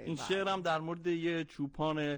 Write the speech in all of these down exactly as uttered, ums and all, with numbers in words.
این شعرم در مورد یه چوپان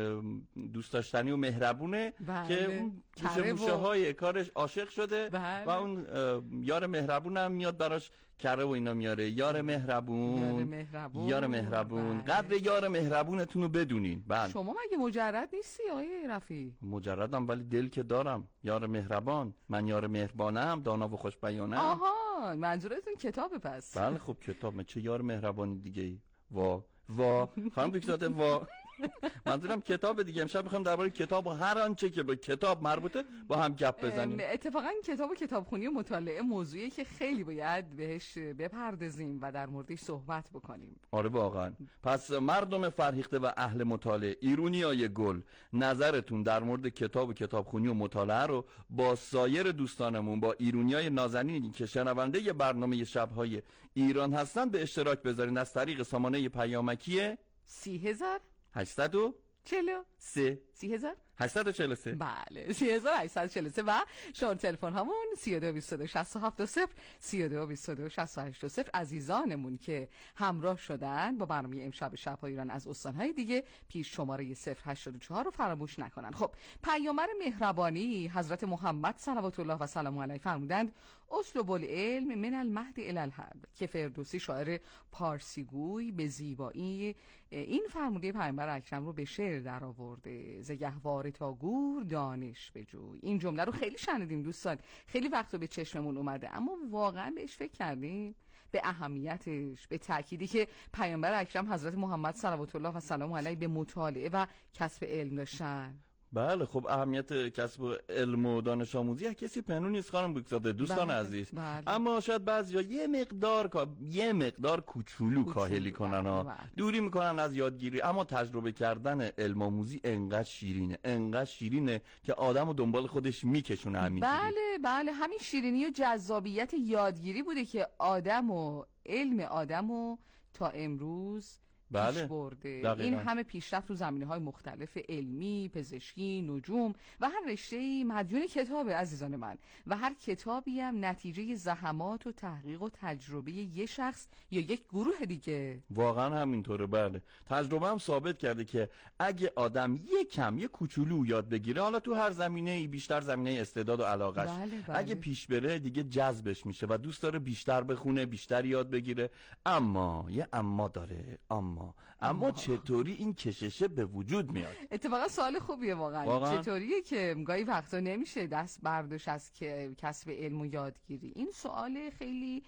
دوست داشتنی و مهربونه بله. که اون موشه موشه های کارش عاشق شده بله. و اون یار مهربونم میاد براش کره و اینا میاره. یار مهربون یار مهربون, یار مهربون. بله. قدر یار مهربونتون رو بدونین. بله. شما مگه مجرد نیستی آقای رفیع؟ مجردم ولی دل که دارم. یار مهربان، من یار مهربانم، دانا و خوش بیانم. آها منظورتون کتابه پس. بله خب کتاب، چه یار مهربانی دیگه ای. وا وا خانم دکتر وا منظورم کتاب دیگه. امشب میخوام درباره کتاب و هر آنچه که به کتاب مربوطه با هم گپ بزنیم. اتفاقا کتاب و کتابخونی و مطالعه موضوعی که خیلی باید بهش بپردازیم و در موردش صحبت بکنیم. آره واقعا. پس مردم فرهیخته و اهل مطالعه، ایرونیای گل، نظرتون در مورد کتاب و کتابخونی و مطالعه رو با سایر دوستانمون، با ایرونیای نازنینی که شنونده برنامه شب‌های ایران هستن به اشتراک بذارین از طریق سامانه پیامکی سی هزار هشتصد و چهل و سه سی هزار هشتصد و چهل و سه بله سی هزار و هشتصد و چهل و سه و شماره تلفن همون سی و دو بیست و دو شصت و هفت صفر سی و دو بیست و دو شصت و هشت صفر. عزیزانمون که همراه شدن با برنامه امشب شب‌های ایران از استان‌های دیگه پیش شماره صفر هشتاد و چهار رو فراموش نکنن. خب پیامبر مهربانی حضرت محمد صلوات الله و سلام علیه فرمودند اطلب العلم من المهد الی الحد که فردوسی شاعر پارسیگوی به زیبایی این فرموده پیامبر اکرم رو به شعر درآورده. زگهوار تا گور دانش بجوی. این جمله رو خیلی شنیدیم دوستان، خیلی وقت رو به چشممون اومده، اما واقعا بهش فکر کردیم؟ به اهمیتش، به تأکیدی که پیامبر اکرم حضرت محمد صلوات الله و سلام علیه به مطالعه و کسب علم داشتن. بله خب اهمیت کسب علم و دانش آموزی کسی پنهون نیست خانم بگذاده دوستان بله، عزیز بله. اما شاید بعضیا یه مقدار یه مقدار کوچولو کاهلی کنن ها بله. دوری میکنن از یادگیری، اما تجربه کردن علم آموزی انقدر شیرینه انقدر شیرینه که آدمو دنبال خودش میکشونه همینجوری. بله بله همین شیرینی و جذابیت یادگیری بوده که آدمو علم آدمو تا امروز بله. پیش برده. دقیقا. این همه پیشرفت تو زمینه‌های مختلف علمی، پزشکی، نجوم و هر رشته‌ای مدیون کتابه عزیزان من، و هر کتابی هم نتیجه زحمات و تحقیق و تجربه یه شخص یا یک گروه دیگه. واقعا همینطوره. بله تجربه هم ثابت کرده که اگه آدم یه کم یه کوچولو یاد بگیره، حالا تو هر زمینه‌ای، بیشتر زمینه استعداد و علاقش بله بله. اگه پیش بره دیگه جذبش میشه و دوست داره بیشتر بخونه، بیشتر یاد بگیره. اما یه اما داره اما اما, اما چطوری این کششه به وجود میاد؟ اتفاقا سوال خوبیه واقعا, واقعا؟ چطوریه که گاهی وقتا نمیشه دست برداشت از کسب علم و یادگیری؟ این سوال خیلی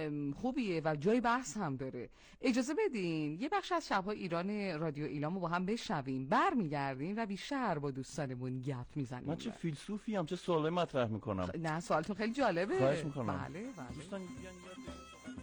خوبیه و جای بحث هم داره. اجازه بدین یه بخش از شب‌های ایران رادیو ایلامو با هم بشنویم، برمیگردیم و بیشتر با دوستانمون گپ میزنیم. من چه فیلسوفی هم چه سوالی مطرح میکنم. خ... نه سوالتون خیلی جالبه. خواهش میکنم. بله بله. دوستان بیان یاد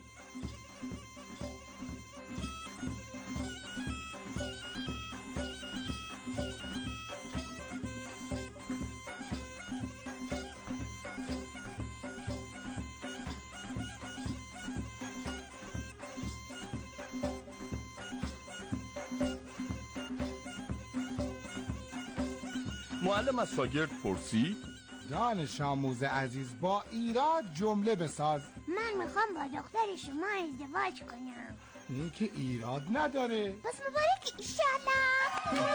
معلم از شاگرد پرسید دانش آموز عزیز با ایراد جمله بساز. من میخوام با دختر شما ازدواج کنم. این که ایراد نداره. پس مبارک ایشالله.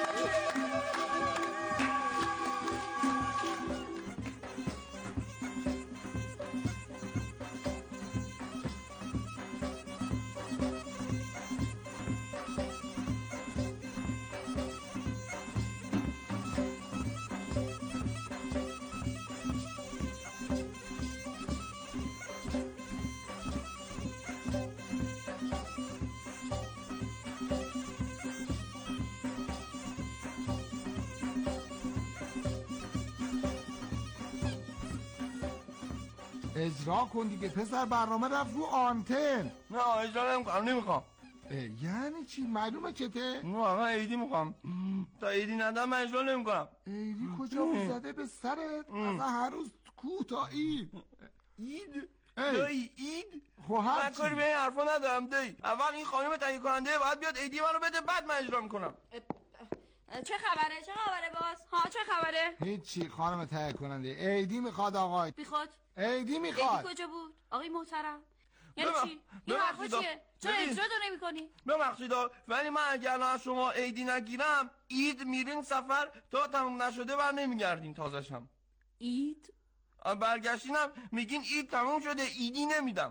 اجرا کن دیگه پسر، برنامه رفت رو آنتن. نه اجرا نمیخوام نمیخوام. یعنی چی؟ معلومه چته؟ نه من عیدی میخوام. تا عیدی ندم من اجرا نمیکنم. عیدی کجا زده به سرت؟ اصلا هر روز کو تا عید. عید؟ دایی عید؟ خب هر من کاری به این حرفا ندارم دایی. اول این خانم تهیه کننده باید بیاد عیدی منو بده، بعد من اجرا میکنم. چه خبره؟ چه خبره باز؟ ها چه خبره؟ هیچی خانم تهیه کننده. عیدی میخواد آقای. بیخواد؟ عیدی میخواد. عیدی کجا بود؟ آقای محترم یعنی چی؟ این حرفا چیه؟ چرا اجرا تو نمی‌کنی؟ ببخشید ولی من اگر الان شما عیدی نگیرم عید میرین سفر تا تموم نشده بر نمیگردین تازشم. عید؟ برگشتینم میگین عید تموم شده عیدی نمیدم.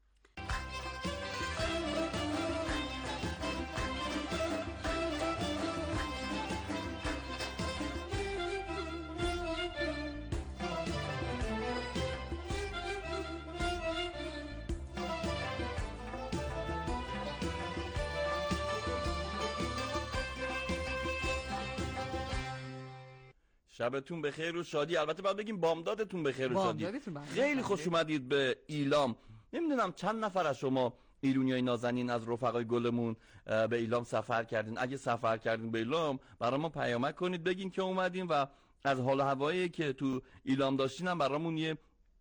شبتون بخیر و شادی. البته باید بگیم بامدادتون بخیر و شادی. خیلی خوش اومدید به ایلام. نمیدونم چند نفر از شما ایرونیای نازنین از رفقای گلمون به ایلام سفر کردین. اگه سفر کردین به ایلام برامون پیامک کنید بگین که اومدین و از حال و هوایی که تو ایلام داشتین هم برامون یه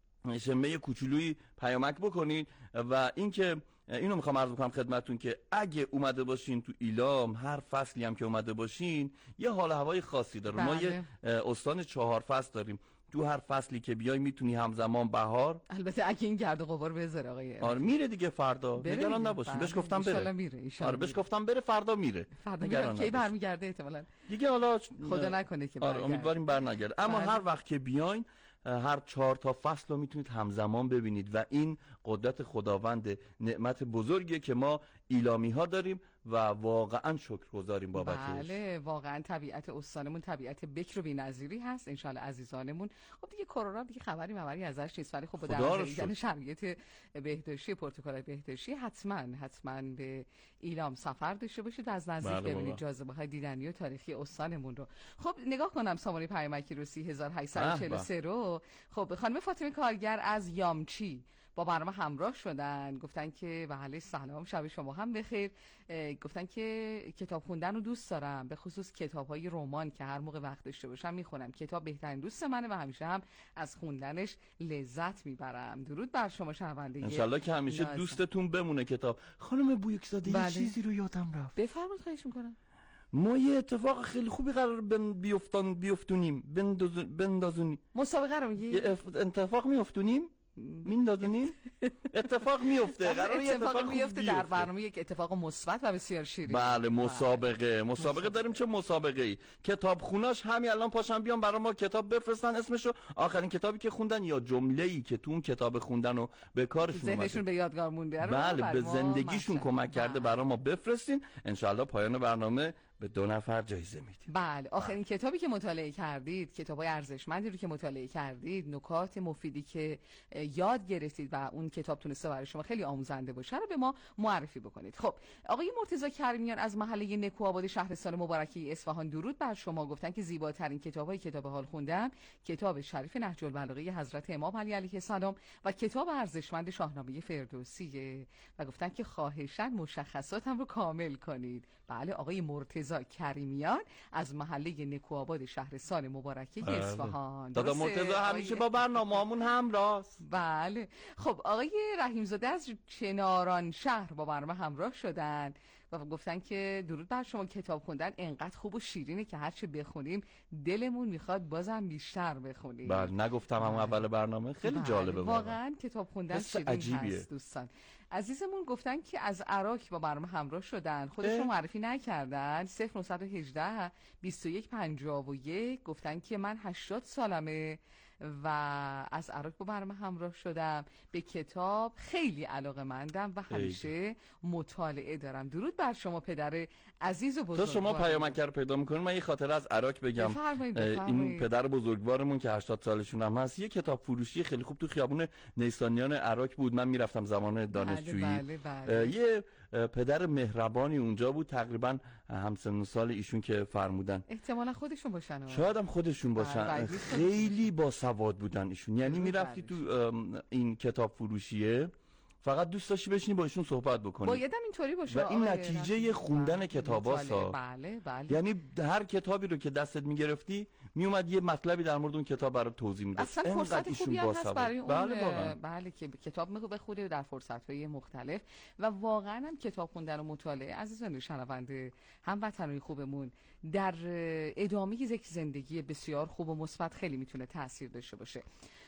شمه کوچولویی پیامک بکنید. و اینکه اینو میخوام عرض بکنم خدمتتون که اگه اومده باشین تو ایلام هر فصلی هم که اومده باشین یه حال و هوای خاصی داره. بله. ما یه استان چهار فصل داریم. تو هر فصلی که بیای میتونی همزمان بهار، البته اگه این گرد و غبار بذاره آقای آره میره دیگه فردا، نگران نباشین. بهش گفتم بره. ان شاء الله میره. آره بهش گفتم بره فردا میره. فردا میره. کی برمیگرده احتمالاً دیگه حالا خدا نکنه که برگرده. آره امیدواریم برنگرده. اما بله. هر وقت که بیاین هر چهار تا فصل رو میتونید همزمان ببینید و این قدرت خداوند نعمت بزرگیه که ما ایلامی ها داریم و واقعا شکرگزاریم بابتش. بله واقعا طبیعت استانمون طبیعت بکر و بی‌نظیری هست. ان شاءالله عزیزانمون. خب دیگه کرونا دیگه خبری مبری ازش نیست ولی خب با در شرایط بهداشتی پروتکل بهداشتی حتما حتما به ایلام سفر داشته باشید از نزدیک بله ببینید جاذبه‌های دیدنی و تاریخی استانمون رو. خب نگاه کنم سامانه پیامکی رو سی هزار و هشتصد و چهل و سه رو. خب خانم فاطمه کارگر از یامچی با برنامه همراه شدن، گفتن که بله سلام شب شما هم بخیر. گفتن که کتاب خوندن رو دوست دارم، به خصوص کتاب‌های رمان که هر موقع وقت داشته باشم میخونم. کتاب بهترین دوست منه و همیشه هم از خوندنش لذت میبرم. درود بر شما شنونده. انشالله که همیشه نازم. دوستتون بمونه کتاب. خانم بویکزاده بله. یه چیزی رو یادم رفت. بفرمایید خواهش میکنم. ما یه اتفاق خیلی خوبی قرار بن بیفتن بیفتونیم بندازونیم. مسابقه رو میگی؟ یه اتفاق میافتونیم میندازونیم اتفاق میفته. قراره یه اتفاق میفته در برنامه، یک اتفاق مثبت و بسیار شیرین. بله مسابقه مسابقه داریم. چه مسابقه ای؟ کتاب خوناش همین الان پاشن بیان برای ما کتاب بفرستن اسمشو، آخرین کتابی که خوندن یا جمله‌ای که تو اون کتاب خوندن و به کارشون اومده، ذهنشون به یادگار مونده، بله به زندگیشون کمک کرده برای ما بفرستین. ان شاءالله پایان برنامه به دو نفر جایزه میدیم. بله آخرین کتابی که مطالعه کردید، کتابای ارزشمندی رو که مطالعه کردید، نکات مفیدی که یاد گرفتید و اون کتاب تونسته برای شما خیلی آموزنده باشه رو به ما معرفی بکنید. خب آقای مرتضی کریمیان از محله نکوآباد شهرستان مبارکی اصفهان درود بر شما. گفتن که زیباترین کتابای کتاب حال خوندم کتاب شریف نهج البلاغه حضرت امام علی علیه السلام و کتاب ارزشمند شاهنامه فردوسیه و گفتن که خواهشاً مشخصاتم رو کامل کنید. بله آقای مرتضی کریمیان از محله نکوآباد شهرستان مبارکی اصفهان. دادا مرتضی همیشه با برنامه‌مون همراه. بله خب آقای رحیم‌زاده از چناران شهر با برنامه همراه شدن و گفتن که درود بر شما. کتاب خوندن انقدر خوب و شیرینه که هرچی بخونیم دلمون میخواد بازم بیشتر بخونیم. بله نگفتم هم اول برنامه خیلی بله. جالبه واقعا کتاب خوندن شیرین عجیبیه. هست دوستان عزیزمون. گفتن که از عراق با برنامه همراه شدن، خودشون معرفی نکردن. صفر نهصد و هجده بیست و یک پنجاه و یک گفتن که من هشتاد سالمه و از عراق با برنامه همراه شدم، به کتاب خیلی علاقه‌مندم و همیشه مطالعه دارم. درود بر شما پدر عزیز و بزرگوار. تو شما پیامک رو پیدا می‌کنید من یه خاطره از عراق بگم. بفرمایید بفرمایید. این پدر بزرگوارمون که هشتاد سالشون هم هست یه کتاب فروشی خیلی خوب تو خیابون نیسانیان عراق بود. من میرفتم زمان دانشجویی. بله بله بله. یه پدر مهربانی اونجا بود، تقریبا همسن و سال ایشون که فرمودن احتمالاً خودشون باشن، شاید هم خودشون باشن. خیلی باسواد بودن ایشون، یعنی میرفتی تو این کتاب فروشیه فقط دوست داشتی بشینی با ایشون صحبت بکنی. باید هم اینطوری باشه و این نتیجه خوندن کتاباست. بله بله. یعنی هر کتابی رو که دستت میگرفتی میومد یه مطلبی در مورد اون کتاب برات توضیح میداد. اصلا فرصت خوبی هم هست برای اون بله, بله که کتاب میخواد بخونه در فرصت‌های مختلف و واقعا هم کتاب خوندن و مطالعه عزیزان شنونده هموطنان خوبمون در ادامه یک زندگی بسیار خوب و مثبت خیلی میتونه تاثیر داشته باشه.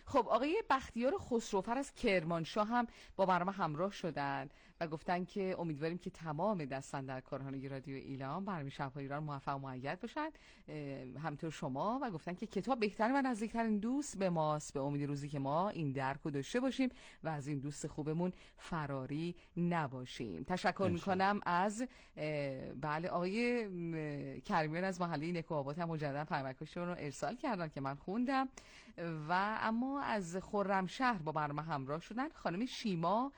خب آقای بختیار خسروفر از کرمانشاه هم با برنامه همراه شدن و گفتن که امیدواریم که تمام دستاندرکاران رادیو ایلام برنامه شب‌های ایران موفق و مؤید باشن، همینطور شما، و گفتن که کتاب بهترین و نزدیکترین دوست به ماست، به امید روزی که ما این درک رو داشته باشیم و از این دوست خوبمون فراری نباشیم. تشکر میکنم از بله آقای کریمیان از محله نکوآباد هم مجددا پیامکشون رو ارسال کردن که من خوندم. و اما از خرمشهر با برنامه همراه شدن خانم شیما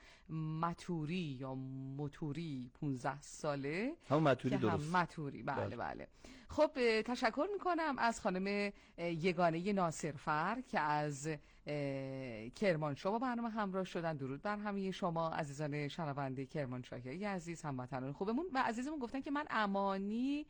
متوری یا متوری پانزده ساله، همون متوری درست، هم متوری بله بله, بله. خب تشکر میکنم از خانم یگانه ناصرفر که از کرمانشاه با برنامه همراه شدن. درود بر همه شما عزیزان شنونده کرمانشاهی عزیز، هموطنان خوبمون. و عزیزمون گفتن که من امانی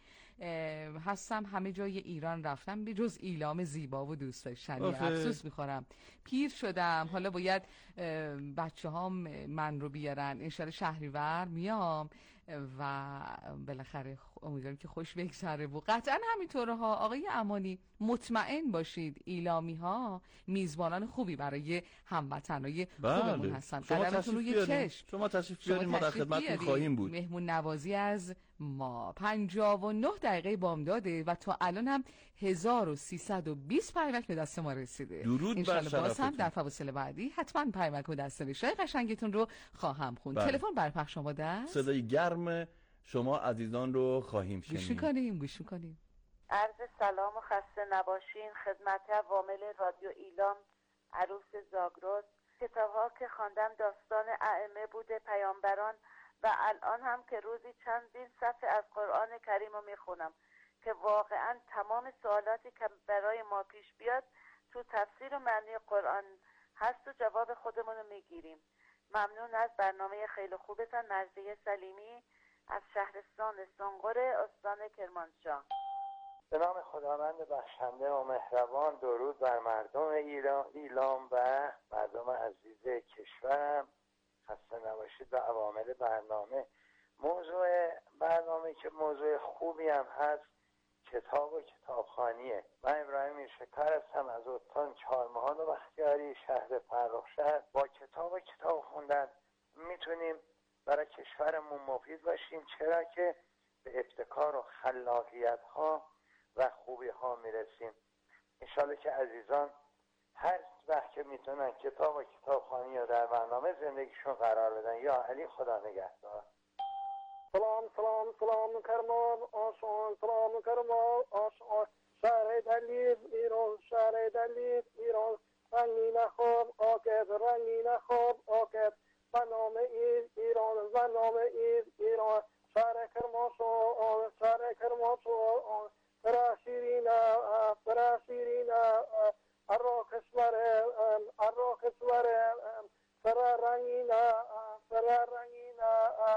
هستم، همه جای ایران رفتم به جز ایلام زیبا و دوست داشتنی. افسوس میخورم پیر شدم، حالا باید بچه هام من رو بیارن، انشالله شهریور میام و بالاخره امیدوارم که خوش بگذره. و قطعا همینطوره ها آقای امانی، مطمئن باشید ایلامی ها میزبانان خوبی برای هموطنای خوبمون هستن. قدمتون روی چشم، شما تشریف بیارین، ما در خدمتتون خواهیم بود. مهمون نوازی از ما. پنجاه و نه دقیقه بامداده و تا الان هم هزار و سیصد و بیست پیامک به دست ما رسیده. درود بر شرفتون. باز هم در فواصل بعدی حتما پیامک و دست‌نوشته قشنگتون رو خواهم خوند. بله. تلفن برپخش آماده است. صدای گرم شما عزیزان رو خواهیم شنید. گوش می‌کنیم گوش می‌کنیم. عرض سلام و خسته نباشین خدمت عوامل رادیو ایلام، عروس زاگرس. کتاب‌ها که خواندم داستان ائمه بوده، پیامبران، و الان هم که روزی چندین صفحه از قرآن کریم رو میخونم که واقعا تمام سوالاتی که برای ما پیش بیاد تو تفسیر و معنی قرآن هست و جواب خودمون رو میگیریم. ممنون از برنامه خیلی خوبتان. مرضیه سلیمی از شهرستان سنقر استان کرمانشاه. به نام خداوند بخشنده و مهربان. درود بر مردم ایران ایلام و مردم عزیز کشورم. خسته نباشید. و عوامل برنامه. موضوع برنامه که موضوع خوبی هم هست، کتاب و کتابخوانیه. من ابراهیم میرشکر هستم از استان چهارمحال و بختیاری شهر فرخشهر. با کتاب و کتاب خوندن میتونیم برای کشورمون مفید باشیم، چرا که به ابتکار و خلاقیت ها و خوبی ها میرسیم. انشالله که عزیزان هر وقت که میتونن کتاب و کتابخوانی رو در برنامه زندگیشون قرار بدن. یا علی، خدا نگهدار. سلام سلام سلام کرمان آسان، سلام کرمان آسان، شهر دلیل ایران، شهر دلیل ایران، رنگی نخواب آکد، رنگی نخواب آکد، برنامه ایر ایران، برنامه ایر ایران، شهر کرمان آن، شهر کرمان آن، برا شیرینا برا شیرینا عراق اسواره عراق اسواره برا رنگینا برا رنگینا.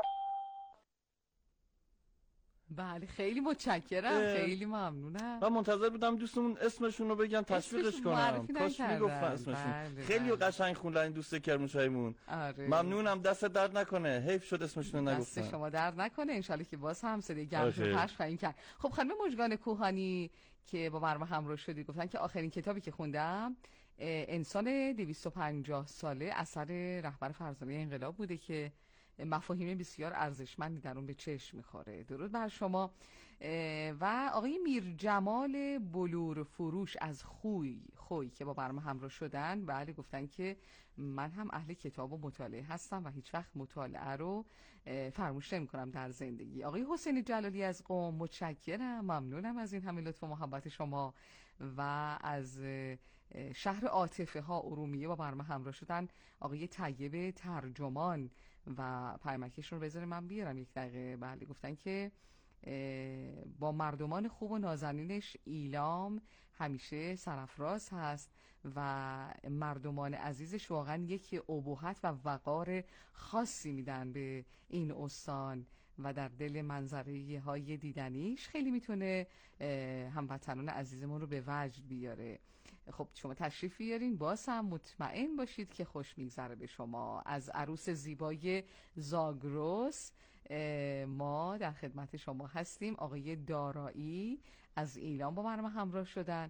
بله خیلی متشکرم، خیلی ممنونم. من منتظر بودم دوستمون اسمشون رو بگن تشویقش کنم. کاش میگفتن اسمشون. بله خیلی بله. قشنگ خوندن این دوست کرمانشاهیمون. آره. ممنونم، دست درد نکنه. حیف شد اسمشون رو نگفتن. دست شما درد نکنه، ان شاءالله که باز هم صدای گرمتون پخش خواهیم کرد. خب خانم مژگان کوهانی که با برنامه همراه شدی گفتن که آخرین کتابی که خوندم انسان دویست و پنجاه ساله اثر رهبر فرزانه انقلاب بوده که مفاهیم بسیار ارزشمندی در اون به چشم میخوره. درود بر شما. و آقای میر جمال بلور فروش از خوی خوی که با برنامه همراه شدن، بله گفتن که من هم اهل کتاب و مطالعه هستم و هیچ وقت مطالعه رو فراموش نمی‌کنم در زندگی. آقای حسین جلالی از قم، متشکرم، ممنونم از این همه لطف و محبت شما. و از شهر عاطفه ها ارومیه با برنامه همراه شدن آقای طیب ترجمان و پیامکشون رو بذاره من بیارم یک دقیقه. بله گفتن که با مردمان خوب و نازنینش ایلام همیشه سرافراز هست و مردمان عزیزش واقعا یک ابهت و وقار خاصی میدن به این استان و در دل منظره های دیدنیش خیلی میتونه هموطنان عزیزمون رو به وجد بیاره. خب شما تشریف بیارین، باز هم مطمئن باشید که خوش میگذره به شما. از عروس زیبای زاگرس ما در خدمت شما هستیم. آقای دارایی از ایلام با برنامه همراه شدن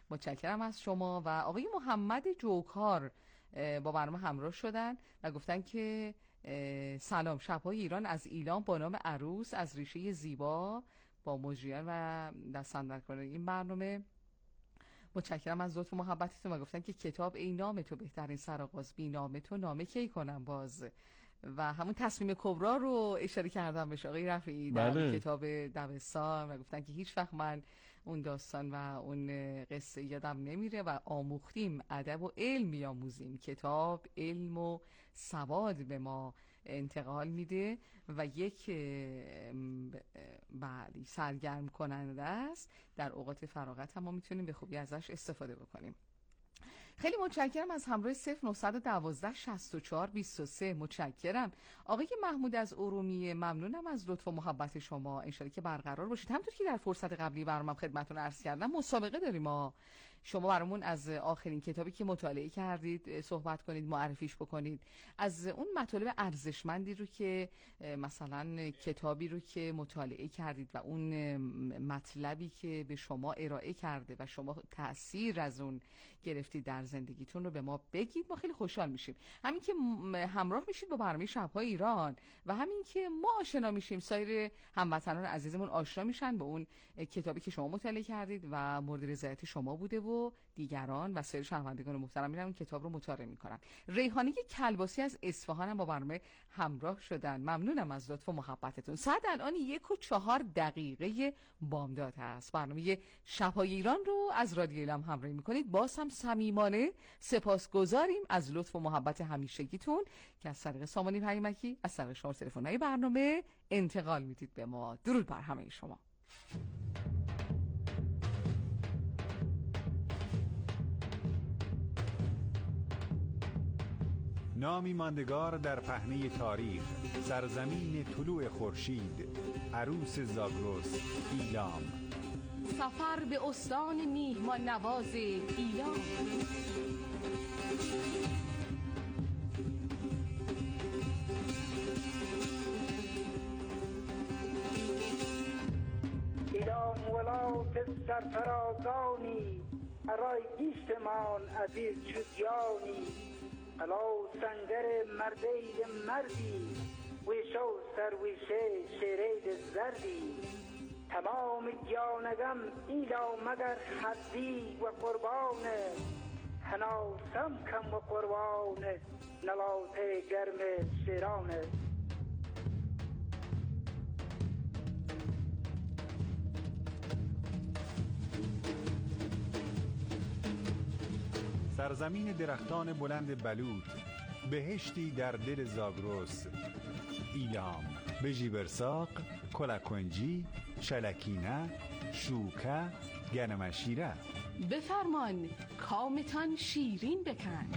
متشکرم از شما. و آقای محمد جوکار با برنامه همراه شدن و گفتن که سلام، شب‌های ایران از ایلام با نام عروس از ریشه زیبا با مجریان و دستاندرکاران این برنامه. متشکرم از لطف و محبتتون و گفتن که کتاب ای نام تو بهترین سرآغاز، بی نام تو نامه کی کنم باز. و همون تصمیم کبرا رو اشاره کردم بهش آقای رفیعی در بله. کتاب دبستان و گفتن که هیچ وقت من اون داستان و اون قصه یادم نمیره و آموختیم ادب و علم بیاموزیم. کتاب علم و سواد به ما انتقال میده و یک بله سرگرم کننده است. در اوقات فراغت هم ما میتونیم به خوبی ازش استفاده بکنیم. خیلی متشکرم از همراه صفر نه یک دو شصت و چهار بیست و سه. متشکرم آقای محمود از ارومیه، ممنونم از لطف و محبت شما. ان شاءالله که برقرار باشید. همونطور که در فرصت قبلی برنامه خدمتتون عرض کردم مسابقه داریم ما. شما برامون از آخرین کتابی که مطالعه کردید صحبت کنید، معرفیش بکنید، از اون مطالب ارزشمندی رو که مثلا کتابی رو که مطالعه کردید و اون مطلبی که به شما ارائه کرده و شما تأثیر از اون گرفتید در زندگیتون رو به ما بگید. ما خیلی خوشحال میشیم. همین که همراه میشید با برنامه شب‌های ایران و همین که ما آشنا میشیم، سایر هموطنان عزیزمون آشنا میشن با اون کتابی که شما مطالعه کردید و مورد رضایت شما بوده و دیگران و سایر شنوندگان محترم میرن اون کتاب رو مطالعه میکنن. ریحانه کلباسی از اصفهان هم با برنامه همراه شدن. ممنونم از لطف و محبتتون. ساعت الان یک و چهار دقیقه بامداد هست. برنامه شب‌های ایران رو از رادیو ایلام همراهی میکنید. باز هم صمیمانه سپاسگزاریم از لطف و محبت همیشگیتون که از طریق سامانی پیامکی از طریق شماره تلفن‌های برنامه انتقال میدید به ما. درود بر همه شما. نامی ماندگار در پهنه تاریخ، سرزمین طلوع خورشید، عروس زاگرس، ایلام. سفر به استان میهمان نواز ایلام. ایلام ولات سرفرازانی، برای گیشتمان عزیز شدیانی. قلا سنگر مردید مردی، ویشو سرویشه شیرید زردی. تمام جانگم ایلا مگر حدی و قربان، هناسم کم و قربان نلات گرم شیرانه. سرزمین درختان بلند بلوط، بهشتی در دل زاگرس، ایلام. بژیبرساق، کلکنجی، شلکینه، شوکه، گنمشیره. بفرمان کامتان شیرین بکن.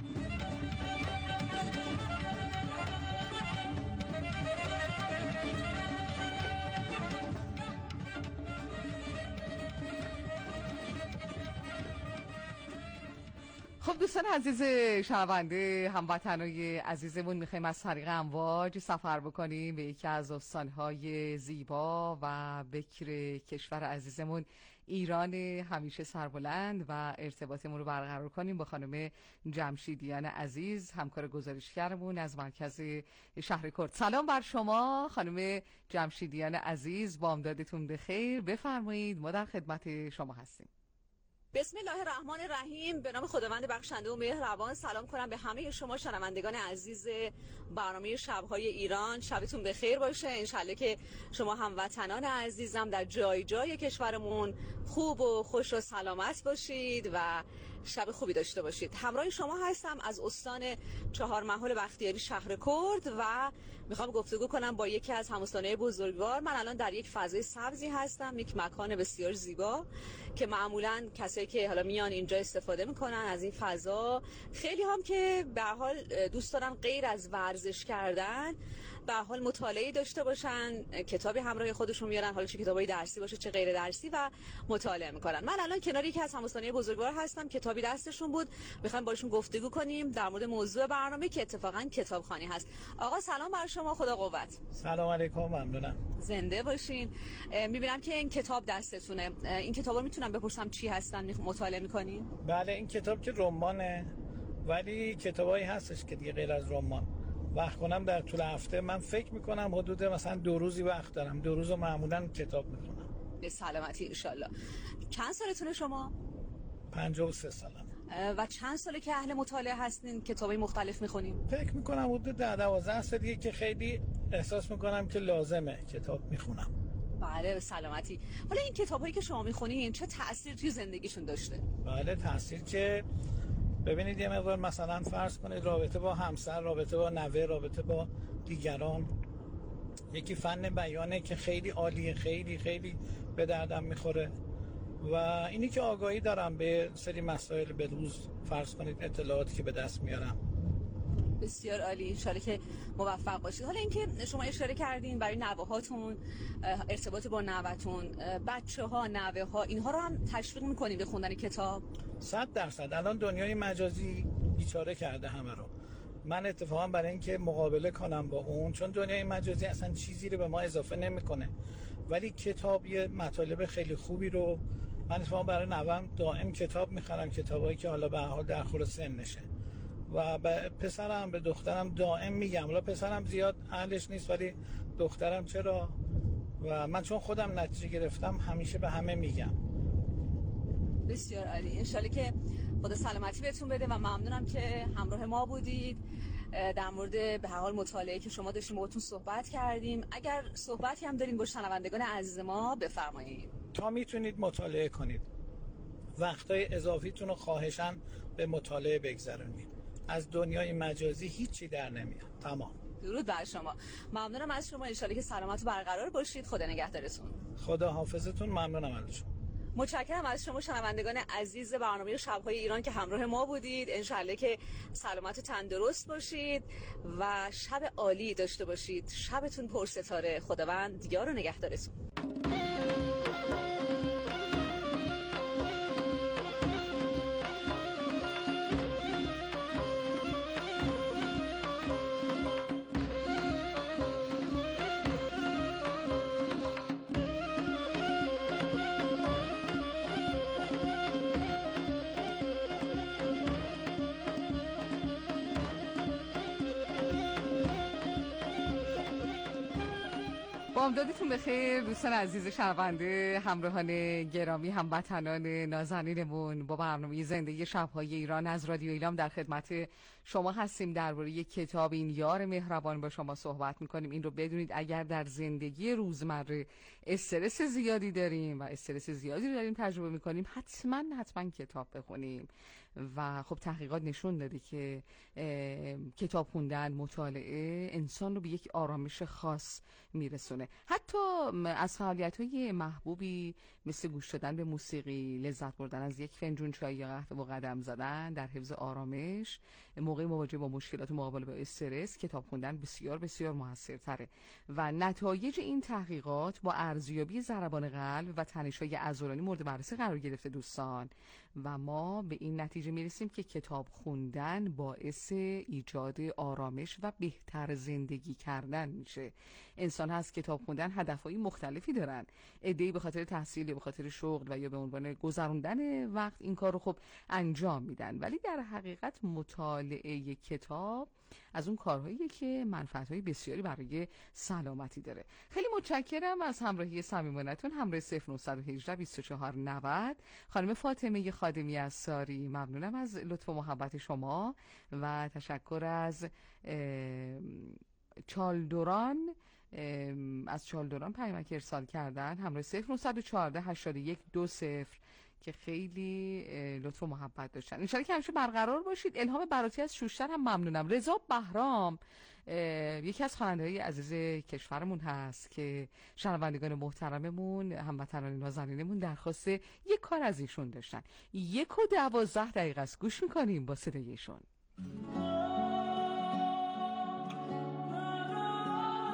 خب دوستان عزیز شنونده، هموطنای عزیزمون، میخوایم از طریق امواج سفر بکنیم به یکی از استانهای زیبا و بکر کشور عزیزمون ایران همیشه سربلند و ارتباطمون رو برقرار کنیم با خانم جمشیدیان عزیز، همکار گزارشگرمون از مرکز شهر کرد. سلام بر شما خانم جمشیدیان عزیز، بامدادتون بخیر. بفرمایید، ما در خدمت شما هستیم. بسم الله الرحمن الرحیم. به نام خداوند بخشنده و مهربان سلام کنم به همه شما شنوندگان عزیز برنامه شب‌های ایران. شبتون بخیر باشه. انشالله که شما هموطنان عزیزم در جای جای کشورمون خوب و خوش و سلامت باشید و شب خوبی داشته باشید. همراه شما هستم از استان چهارمحال بختیاری شهر کرد و میخوام گفتگو کنم با یکی از هموستانهای بزرگوار. من الان در یک فضای سبزی هستم، یک مکان بسیار زیبا که معمولاً کسایی که حالا میان اینجا استفاده میکنن از این فضا. خیلی هم که به هر حال دوست دارن غیر از ورزش کردن به حال مطالعه داشته باشن، کتابی همراه خودشون میارن، حالا چه کتابای درسی باشه چه غیر درسی، و مطالعه میکنن. من الان کنار یکی از هموطنان بزرگوار هستم، کتابی دستشون بود، میخوایم باشون گفتگو کنیم در مورد موضوع برنامه که اتفاقا کتابخوانی هست. آقا سلام بر شما، خدا قوت. سلام علیکم، ممنونم. زنده باشین. میبینم که این کتاب دستتونه، این کتابا میتونم بپرسم چی هستن مطالعه میکنین؟ بله، این کتاب که رمانه، ولی کتابایی هستش که دیگه غیر از رمان وقت کنم در طول هفته. من فکر میکنم حدود مثلا دو روزی وقت دارم، دو روز معمولا کتاب میخونم. به سلامتی انشالله. چند سالتونه شما؟ پنجاه و سه سالم. و چند ساله که اهل مطالعه هستین، کتابای مختلف میخونین؟ فکر میکنم حدود ده دوازده سال دیگه که خیلی احساس میکنم که لازمه کتاب میخونم. بله به سلامتی. حالا این کتابایی که شما میخونین چه تأثیر توی زندگیشون داشته؟ بله تأثیر که ببینید یه مقدار مثلا فرض کنید رابطه با همسر، رابطه با نوه، رابطه با دیگران، یکی فن بیانه که خیلی عالیه، خیلی خیلی به دردم میخوره. و اینی که آگاهی دارم به سری مسائل، به روز فرض کنید اطلاعاتی که به دست میارم. بسیار عالی، انشالله که موفق باشید. حالا اینکه شما اشاره کردین برای نوه‌هاتون، ارتباط با نوه‌تون، بچه‌ها، نوه‌ها، اینها رو هم تشویق می‌کنید به خوندن کتاب؟ صد درصد. الان دنیای مجازی بیچاره کرده همه رو. من اتفاقا برای اینکه مقابله کنم با اون، چون دنیای مجازی اصلا چیزی رو به ما اضافه نمی‌کنه، ولی کتاب یه مطالب خیلی خوبی رو، من اتفاقا برای نوام دائم کتاب می‌خرم، کتابایی که حالا به هر حال در خور سنشه. و به پسرم، به دخترم دائم میگم، حالا پسرم زیاد اهلش نیست ولی دخترم چرا، و من چون خودم نتیجه گرفتم همیشه به همه میگم. بسیار عالی، انشالله که خدا سلامتی بهتون بده و ممنونم که همراه ما بودید. در مورد به هر حال مطالعه که شما داشتیم باهاتون صحبت کردیم. اگر صحبتی هم دارین با شنوندگان عزیز ما بفرمایید. تا میتونید مطالعه کنید، وقتای اضافیتون رو خواهشاً به مطالعه بگذرونید. از دنیای مجازی هیچی در نمیاد. تمام. درود بر شما. ممنونم از شما، انشالله که سلامت و برقرار باشید. خدا نگهدارتون. خدا حافظتون. ممنونم از شما. متشکرم از شما شنوندگان عزیز برنامه شب‌های ایران که همراه ما بودید. انشالله که سلامت و تندرست باشید و شب عالی داشته باشید. شبتون پرستاره. خداوند یار و نگهدارتون. بامدادتون بخیر دوستان عزیز شنونده، همراهان گرامی، هموطنان نازنینمون. با برنامه زندگی شب‌های ایران از رادیو ایلام در خدمت شما هستیم. درباره یک کتاب، این یار مهربان، با شما صحبت می‌کنیم. این رو بدونید اگر در زندگی روزمره استرس زیادی داریم و استرس زیادی رو داریم تجربه می‌کنیم، حتما حتما کتاب بخونیم. و خب تحقیقات نشون داده که کتاب خوندن، مطالعه انسان رو به یک آرامش خاص میرسونه. حتی از فعالیت‌های محبوبی مثل گوش دادن به موسیقی، لذت بردن از یک فنجون چای یا قهوه و قدم زدن در حفظ آرامش موقع مواجهه با مشکلات مقابله با استرس، کتاب خوندن بسیار بسیار موثرتره. و نتایج این تحقیقات با ارزیابی ضربان قلب و تنش‌های عضلانی مورد بررسی قرار گرفته دوستان، و ما به این نتیجه میرسیم که کتاب خوندن باعث ایجاد آرامش و بهتر زندگی کردن میشه. انسان هست کتاب خوندن هدفهای مختلفی دارن. عده‌ای به خاطر تحصیل یا به خاطر شغل و یا به عنوان گذروندن وقت این کار رو خب انجام میدن، ولی در حقیقت مطالعه کتاب از اون کارهاییه که منفعت‌های بسیاری برای سلامتی داره. خیلی متشکرم از همراهی صمیمانه‌تون. همراه صفر نه یک هشت بیست و چهار نود خانم فاطمه خادمی از ساری، ممنونم از لطف و محبت شما و تشکر از چالدوران از چالدوران پیامک ارسال کردن. همراه صفر نه یک چهار هشتاد و یک دو صفر که خیلی لطف و محبت داشتن. انشالله که همیشه برقرار باشید. الهام براتی از شوشتر هم ممنونم. رضا بهرام یکی از خواننده‌های عزیز کشورمون هست که شنوندگان محترممون، هموطنان نازنینمون درخواست یک کار از ایشون داشتن. یک و دوازده دقیقه است گوش میکنیم با صدای ایشون.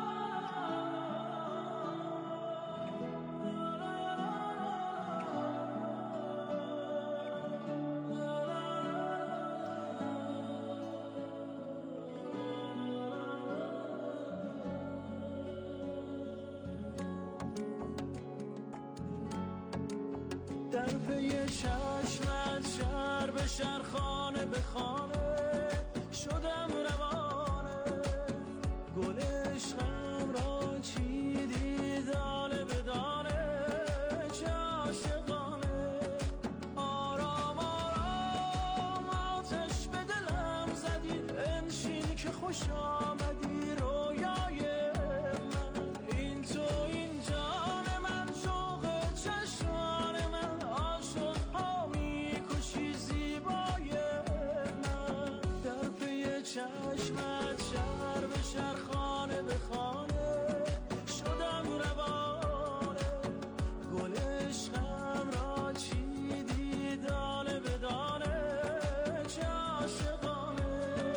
در پی چشمت شهر به شهر خانه به خانه شدم روانه گل عشقم را چیدی دانه به دانه چه عاشقانه آرام آرام آتش به دلم زدی انشین که خوش آمدی رویای من این تو این جان من شوق چشمان من عاشق ها میکشی زیبای من در پی چشمت شهر به شهر خانه به خانه شدم روانه گل عشقم را چیدی دانه به دانه چه عاشقانه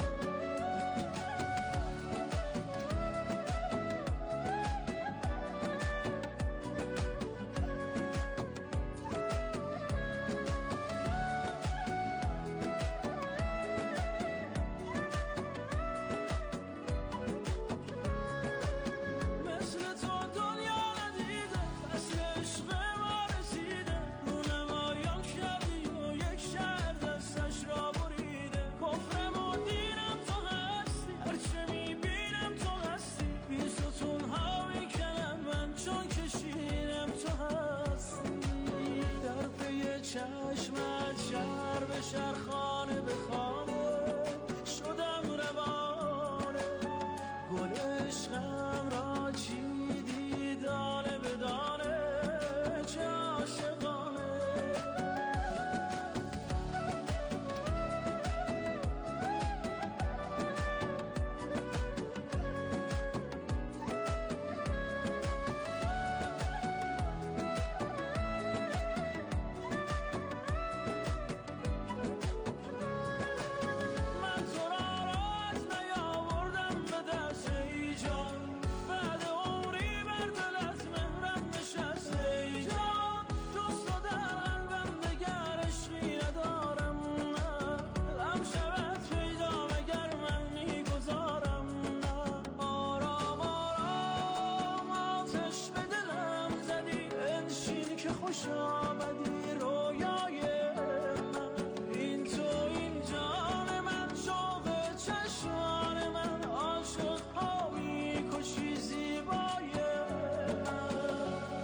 مثل تو دنیا ندیده فصل عشق ما رسیده رونمایان کردی و یک شهر دستش را بریده کفرم و دینم تو هستی هرچه میبینم تو هستی بی ستون ها میکنم من چون کشیدم تو هستی در پی چشمت شهر به شهر خانه به خانه شدم روانه گل عشقم را چیدی دانه به دانه چه عاشقانه من تو را راز نیاوردم به دست ای جان بعد عمری بر دلت مهرم نشست ای جان جز تو در قلبم دگر عشقی ندارم نه دلم شود پیدا مگر من میگذارم نه آرام آرام آتش به دلم زدی انشین که خوش آمدی رویای من این تو این جان من شوق چشمان من عاشق ها میکشی زیبای من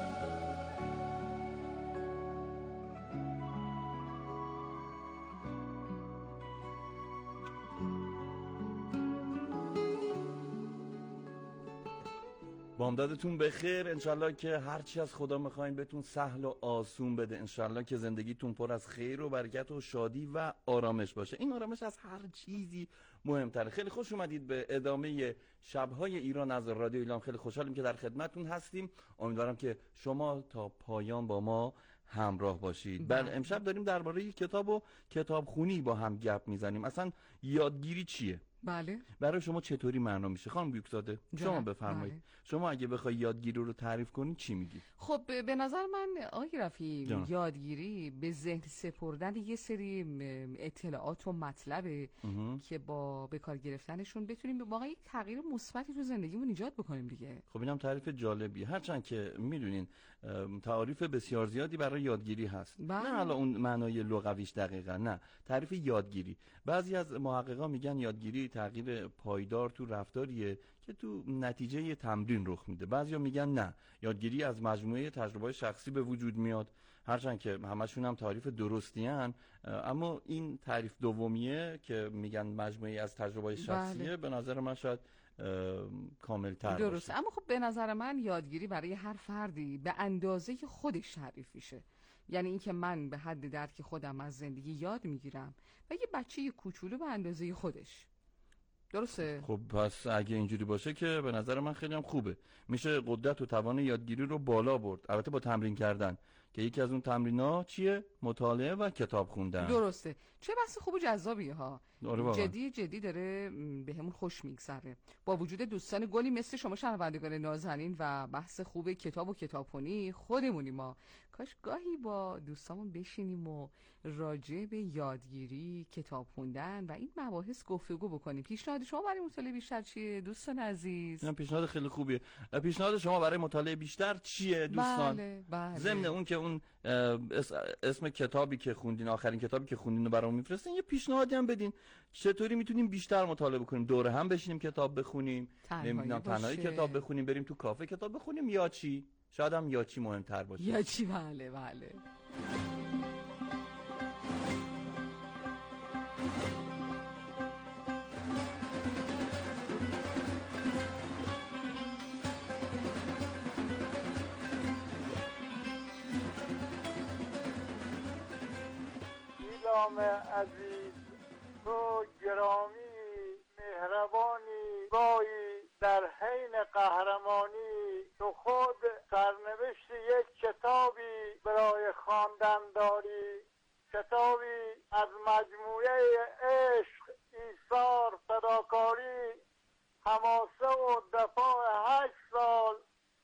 بامدادتون بخیر. انشالله که هرچی از خدا میخواین بهتون سهل و آسون بده. انشالله که زندگیتون پر از خیر و برکت و شادی و آرامش باشه. این آرامش از هر چیزی مهمتره. خیلی خوش اومدید به ادامه شبهای ایران از رادیو ایلام. خیلی خوشحالیم که در خدمتتون هستیم. امیدوارم که شما تا پایان با ما همراه باشید. بله، امشب داریم درباره کتاب و کتابخونی با هم گپ میزنیم. اصلا یادگیری چیه؟ بله. برای شما چطوری معنا میشه خانم بیوکزاده؟ شما بفرمایید. بله. شما اگه بخوای یادگیری رو تعریف کنی چی میگی؟ خب به نظر من آقای رفیع یادگیری به ذهن سپردن یه سری اطلاعات و مطلبه که با به کار گرفتنشون بتونیم به واقعا یک تغییر مثبتی تو زندگیمون ایجاد بکنیم دیگه. خب اینم تعریف جالبیه. هرچند که میدونین تعریف بسیار زیادی برای یادگیری هست. بله. نه حالا اون معنای لغویش دقیقاً، نه، تعریف یادگیری. بعضی از محققا میگن یادگیری تغییر پایدار تو رفتاریه که تو نتیجه تمرین رخ میده. بعضیا میگن نه، یادگیری از مجموعه تجربه شخصی به وجود میاد. هرچند که همشون هم تعریف درستی هن، اما این تعریف دومیه که میگن مجموعه از تجربه شخصیه، بله، به نظر من شاید کامل تر باشه. درست. اما خب به نظر من یادگیری برای هر فردی به اندازه خودش تعریف میشه. یعنی اینکه من به حد درک خودم از زندگی یاد میگیرم و یه بچه کوچولو به اندازه خودش. درسته؟ خب پس اگه اینجوری باشه که به نظر من خیلی هم خوبه. میشه قدرت و توان یادگیری رو بالا برد، البته با تمرین کردن، که یکی از اون تمرین‌ها چیه؟ مطالعه و کتاب خوندن. درسته. چه بحث خوب و جذابیه ها. آره جدی جدی داره بهمون خوش میگذره. با وجود دوستان گلی مثل شما شنوندگان نازنین و بحث خوب کتاب و کتابخونی، خودمونی ما کاش گاهی با دوستامون بشینیم و راجع به یادگیری، کتاب خوندن و این مباحث گفتگو بکنیم. پیشنهاد شما برای مطالعه بیشتر چیه دوستان عزیز؟ این پیشنهاد خیلی خوبیه. پیشنهاد شما برای مطالعه بیشتر چیه دوستان؟ بله بله. ضمن اون که اون اسم کتابی که خوندین، آخرین کتابی که خوندین رو برامون میفرستین، یه پیشنهادی هم بدین چطوری میتونیم بیشتر مطالعه کنیم. دوره هم بشینیم کتاب بخونیم، نمیدونم تنهایی کتاب بخونیم، بریم تو کافه کتاب بخونیم، یا چی؟ شاید هم یا چی مهمتر باشه. یا چی؟ بله بله. ایلام عزیز، تو گرامی مهربانی، گاهی در حین قهرمانی تو خود سرنوشت یک کتابی برای خواندن داری، کتابی از مجموعه عشق، ایثار، فداکاری، حماسه و دفاع هشت سال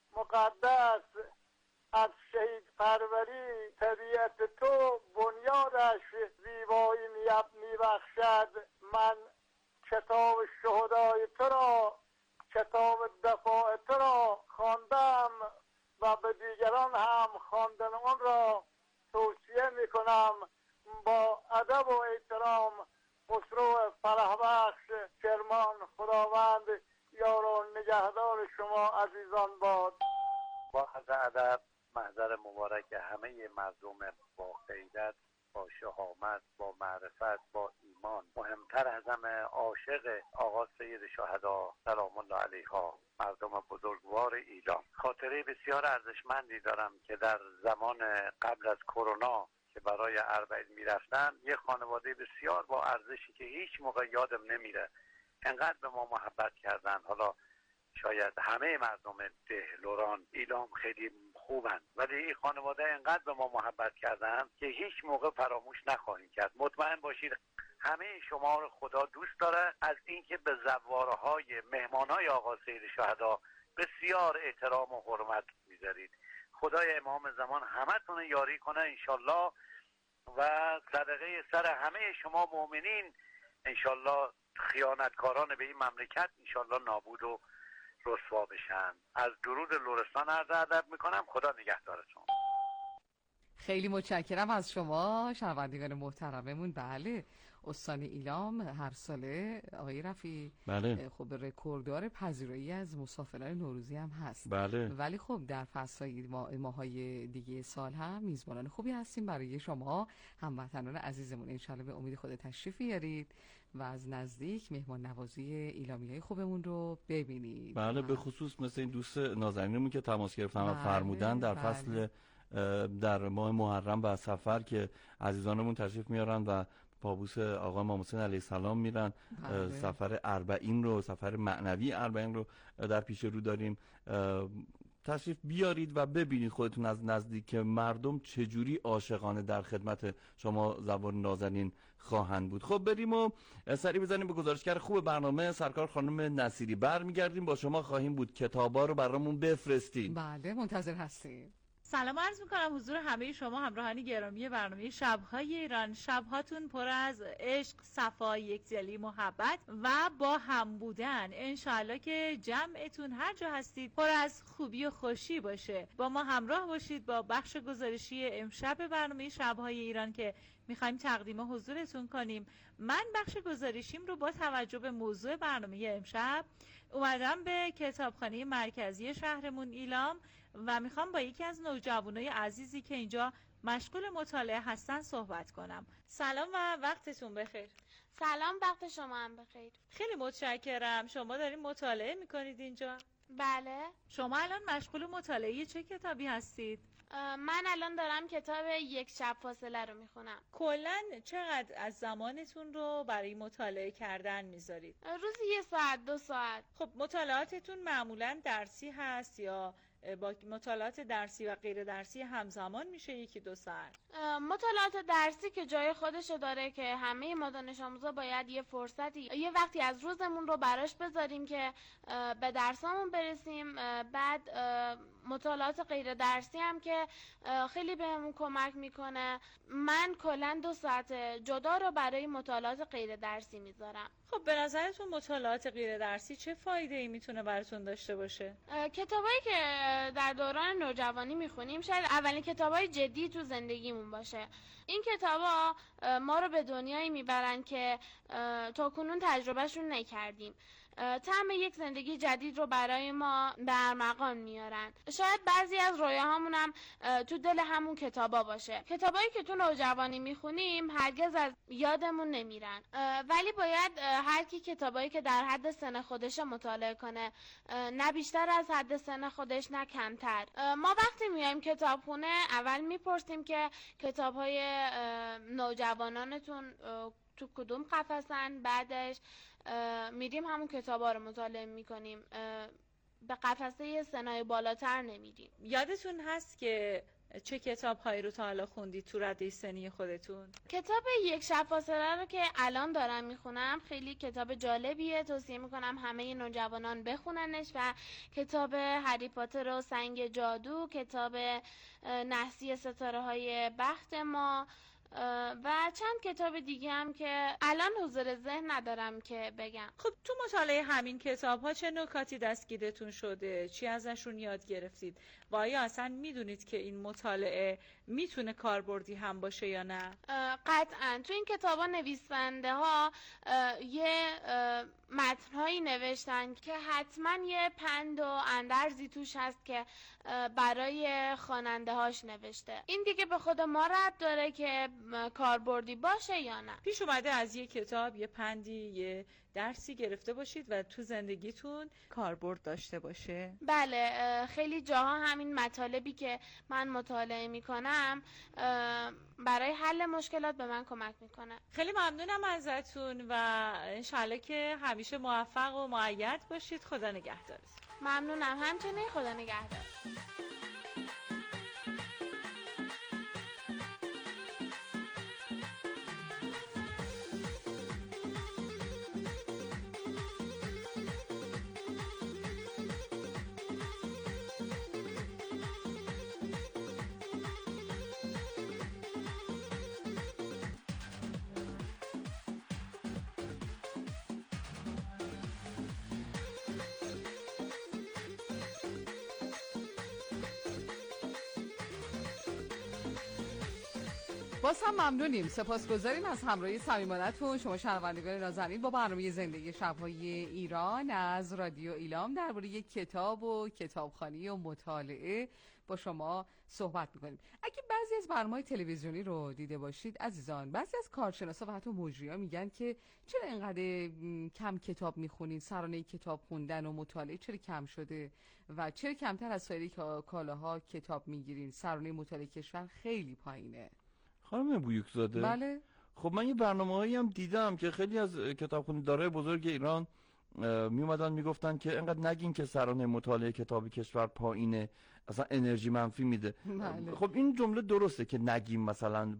مقدس از شهید پروری. طبیعت تو بنیادش زیبایی میبخشد. من کتاب شهدای تو را، کتاب دفاع تو را خواندم و به دیگران هم خواندن آن را توصیه میکنم. با ادب و احترام، خسرو فرحبخش کرمان. خداوند یار و نگهدار شما عزیزان باد. با عرض ادب محضر مبارک همه مردم با غیرت، با شهامت، با معرفت، با ایمان، مهمتر از همه عاشق آقا سید شهدا سلام الله علیها، مردم بزرگوار ایلام. خاطره بسیار ارزشمندی دارم که در زمان قبل از کرونا که برای اربعین میرفتم، یه خانواده بسیار با ارزشی که هیچ موقع یادم نمیره، انقدر به ما محبت کردن. حالا شاید همه مردم ده، لوران، ایلام خیلی خوبن، ولی این خانواده انقدر به ما محبت کردن که هیچ موقع فراموش نخواهیم کرد. مطمئن باشید همه شما رو خدا دوست داره. از اینکه به زوارهای مهمانهای آقا سید شهدا بسیار احترام و حرمت میذارید. خدای امام زمان همتون یاری کنه انشالله و صدقه سر همه شما مؤمنین انشالله خیانتکاران به این مملکت انشالله نابود و رسوا بشن. از درود لرستان عرض ادب میکنم. خدا نگهدارتون. خیلی متشکرم از شما شنوندگان محترممون. بله، استان ایلام هر ساله آقای رفیع بله خب رکورددار پذیرایی از مسافران نوروزی هم هست. بله. ولی خب در فصل‌های ما، ماهای دیگه سال هم میزبانان خوبی هستیم برای شما هموطنان عزیزمون. انشالله به امید خود تشریف بیارید و از نزدیک مهمان نوازی ایلامیای خوبمون رو ببینید. بله، به خصوص مثل این دوست نازنینمون که تماس گرفتن و فرمودن در بله. فصل در ماه محرم و صفر که عزیزانمون تشریف میارن و پابوس آقا امام حسین علیه السلام میرن. بله. سفر اربعین رو، سفر معنوی اربعین رو در پیش رو داریم. تشریف بیارید و ببینید خودتون از نزدیک که مردم چجوری عاشقانه در خدمت شما زوار نازنین خواهند بود. خب بریم و سری بزنیم به گزارشگر خوب برنامه سرکار خانم نصیری. برمیگردیم با شما خواهیم بود، کتابا رو برامون بفرستین. بله منتظر هستیم. سلام عرض میکنم حضور همه شما همراهان گرامی برنامه شب‌های ایران. شب‌هاتون پر از عشق، صفا، یکدلی، محبت و با هم بودن. انشالله که جمعتون هر جا هستید پر از خوبی و خوشی باشه. با ما همراه باشید با بخش گزارشی امشب برنامه شب‌های ایران که میخوایم تقدیم حضورتون کنیم. من بخش گزارشیم رو با توجه به موضوع برنامه امشب اومدم به کتابخانه مرکزی شهرمون ایلام و میخوام با یکی از نوجوانای عزیزی که اینجا مشغول مطالعه هستن صحبت کنم. سلام و وقتتون بخیر. سلام، وقت شما هم بخیر. خیلی متشکرم. شما دارین مطالعه میکنید اینجا؟ بله. شما الان مشغول مطالعه چه کتابی هستید؟ من الان دارم کتاب یک شب فاصله رو میخونم. کلاً چقدر از زمانتون رو برای مطالعه کردن میذارید؟ روزی یه ساعت، دو ساعت. خب مطالعاتتون معمولاً درسی هست یا با مطالعات درسی و غیر درسی همزمان میشه یکی دو ساعت؟ مطالعات درسی که جای خودشو داره که همه ما دانش آموزا باید یه فرصتی، یه وقتی از روزمون رو براش بذاریم که به درسامون برسیم. بعد مطالعات غیر درسی هم که خیلی بهمون کمک میکنه. من کلا دو ساعت جدا رو برای مطالعات غیر درسی میذارم. خب به نظرتون مطالعات غیر درسی چه فایده ای میتونه براتون داشته باشه؟ کتابایی که در دوران نوجوانی میخونیم شاید اولین کتابای جدی تو زندگیمون باشه. این کتابا ما رو به دنیایی میبرن که تا کنون تجربهشون نکردیم. طعم یک زندگی جدید رو برای ما به ارمغان میارن. شاید بعضی از رویاهامون هم تو دل همون کتابا باشه. کتابایی که تو نوجوانی میخونیم هرگز از یادمون نمیرن، ولی باید هر کی کتابایی که در حد سن خودش مطالعه کنه، نه بیشتر از حد سن خودش نه کمتر. ما وقتی میایم کتابخونه اول میپرسیم که کتابهای نوجوانانتون تو کدوم قفسن، بعدش میریم همون کتابا رو مطالعه میکنیم، به قفسه سنای بالاتر نمیریم. یادتون هست که چه کتاب‌هایی رو تا حالا خوندید تو رده سنی خودتون؟ کتاب یک شب فاصله رو که الان دارم میخونم خیلی کتاب جالبیه، توصیه میکنم همه نوجوانان بخوننش. و کتاب هری پاتر و سنگ جادو، کتاب نحسی ستاره های بخت ما و چند کتاب دیگه هم که الان حضور ذهن ندارم که بگم. خب تو مطالعه همین کتاب ها چه نکاتی دستگیرتون شده؟ چی ازشون یاد گرفتید؟ و آیا اصلا میدونید که این مطالعه میتونه کاربردی هم باشه یا نه؟ قطعا تو این کتاب ها نویسنده ها یه متنهایی نوشتن که حتما یه پند و اندرزی توش هست که برای خواننده هاش نوشته. این دیگه به خود ما ربط داره که کاربردی باشه یا نه. پیش اومده از یه کتاب یه پندی یه درسی گرفته باشید و تو زندگیتون کاربرد داشته باشه؟ بله، خیلی جاها همین مطالبی که من مطالعه میکنم برای حل مشکلات به من کمک میکنه. خیلی ممنونم ازتون و انشالله که همیشه موفق و مؤید باشید. خدا نگهدارتون. ممنونم، همچنین. خدا نگهدار. باز هم ممنونیم، سپاسگزاریم از همراهی صمیمانه‌تون شما شنوندگان نازنین با برنامه زندگی شب‌های ایران از رادیو ایلام درباره یک کتاب و کتابخوانی و مطالعه با شما صحبت می‌کنیم. اگه بعضی از برنامه‌های تلویزیونی رو دیده باشید عزیزان، بعضی از کارشناسا و حتی مجری‌ها میگن که چرا اینقدر کم کتاب می‌خونید، سرانه کتاب خوندن و مطالعه چرا کم شده و چرا کمتر از سایر کالاها کتاب می‌گیرین، سرانه مطالعه کشور خیلی پایینه. خانم بویوک‌زاده، بله. خب من یه برنامه‌هایی هم دیدم که خیلی از کتابخونه‌دارای بزرگ ایران می اومدن میگفتن که اینقدر نگین که سرانه مطالعه کتاب کشور پایینه، اصلا انرژی منفی میده. بله. خب این جمله درسته که نگیم مثلا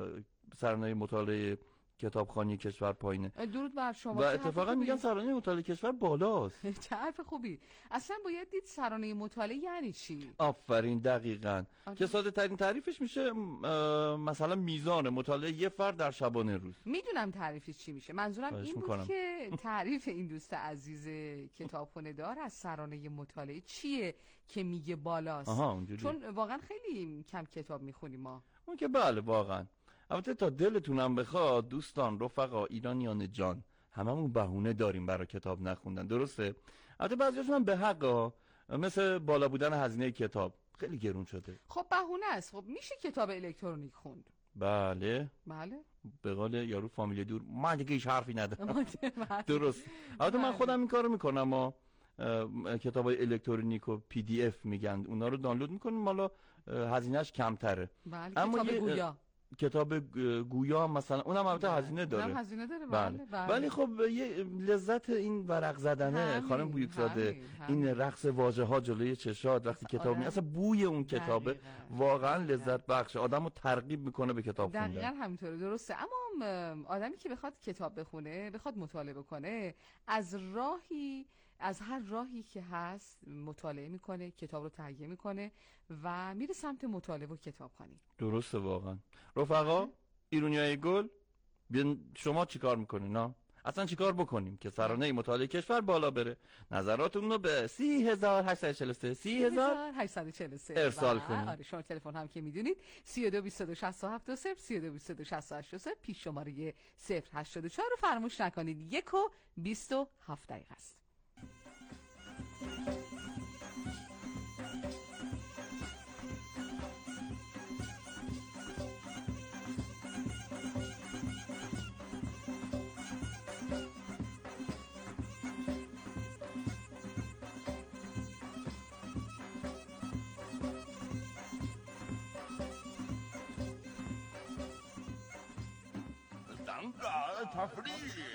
سرانه مطالعه کتابخوانی کشور پایینه. درود بر شما. و اتفاقا میگن سرانه مطالعه کشور بالاست. چه حرف خوبی. اصلا باید دید سرانه مطالعه یعنی چی؟ آفرین، دقیقاً. که ساده ترین تعریفش میشه مثلا میزان مطالعه یه فرد در شبانه روز. میدونم تعریفش چی میشه. منظورم این بود میکنم. که تعریف این دوست عزیز کتابخونه دار از سرانه مطالعه چیه که میگه بالاست؟ آها، چون واقعا خیلی کم کتاب میخونیم ما. اون که بله واقعا. البته تا دلتونم بخواد دوستان، رفقا، ایرانیان جان، هممون بهونه داریم برای کتاب نخوندن، درسته؟ البته بعضیاشون هم به حقا، مثل بالا بودن هزینه کتاب خیلی گرون شده. خب بهونه است. خب میشه کتاب الکترونیک خوند؟ بله بله. به قول یارو فامیل دور، من دیگه هیچ حرفی ندارم. درست. البته من خودم این کارو میکنم، ما کتابای الکترونیک و پی دی اف میگن، اونا رو دانلود میکنیم، حالا هزینه‌اش کمتره. بله. اما کتاب گویا کتاب گویا مثلا اونم البته هزینه داره. اونم هزینه داره. بله. بله. ولی خب یه لذت این ورق زدنه خانم بویوک‌زاده، این رقص واژه‌ها جلوی چشات وقتی کتاب می، اصلا بوی اون کتابه واقعا لذت بخشه، آدمو ترغیب میکنه به کتاب خوندن. دقیقاً همینطوره، درسته. اما آدمی که بخواد کتاب بخونه، بخواد مطالعه بکنه، از راهی از هر راهی که هست مطالعه میکنه، کتاب رو تهیه میکنه و میره سمت مطالعه و کتابخوانی. درسته واقعا. رفقا ایرونیای گل، بیان شما چیکار میکنین ها؟ اصلا چیکار بکنیم که سرانه مطالعه کشور بالا بره؟ نظراتتون رو به سی هزار هشتصد و چهل و سه سی هزار هشتصد و چهل و سه ارسال کنید. آره شما تلفن هم که میدونید سی و دو بیست و دو شصت و هفت دو صفر سی و دو بیست و دو شصت و هشت دو صفر پیش شماره صفر هشتاد و چهار رو فراموش نکنید. یک و بیست و هفت دقیقه است. تفریح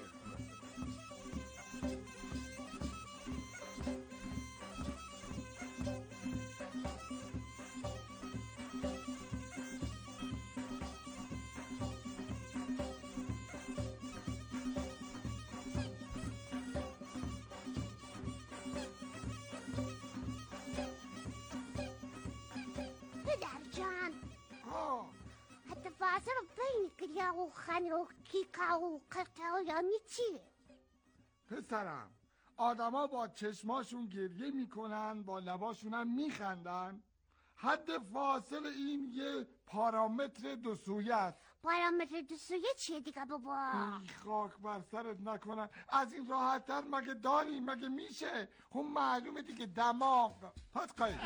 پدر جان حتی فاصل بین گریا و خن و کیکا و قرقا یعنی چیه؟ پسرم آدما با چشماشون گریه میکنن، با لباشون هم میخندن. حد فاصل این یه پارامتر دو سویه است. پارامتر دو سویه چیه دیگه بابا؟ خاک بر سرت نکنن، از این راحت تر مگه داری؟ مگه میشه؟ هم معلومه دیگه دماغ هات قایل.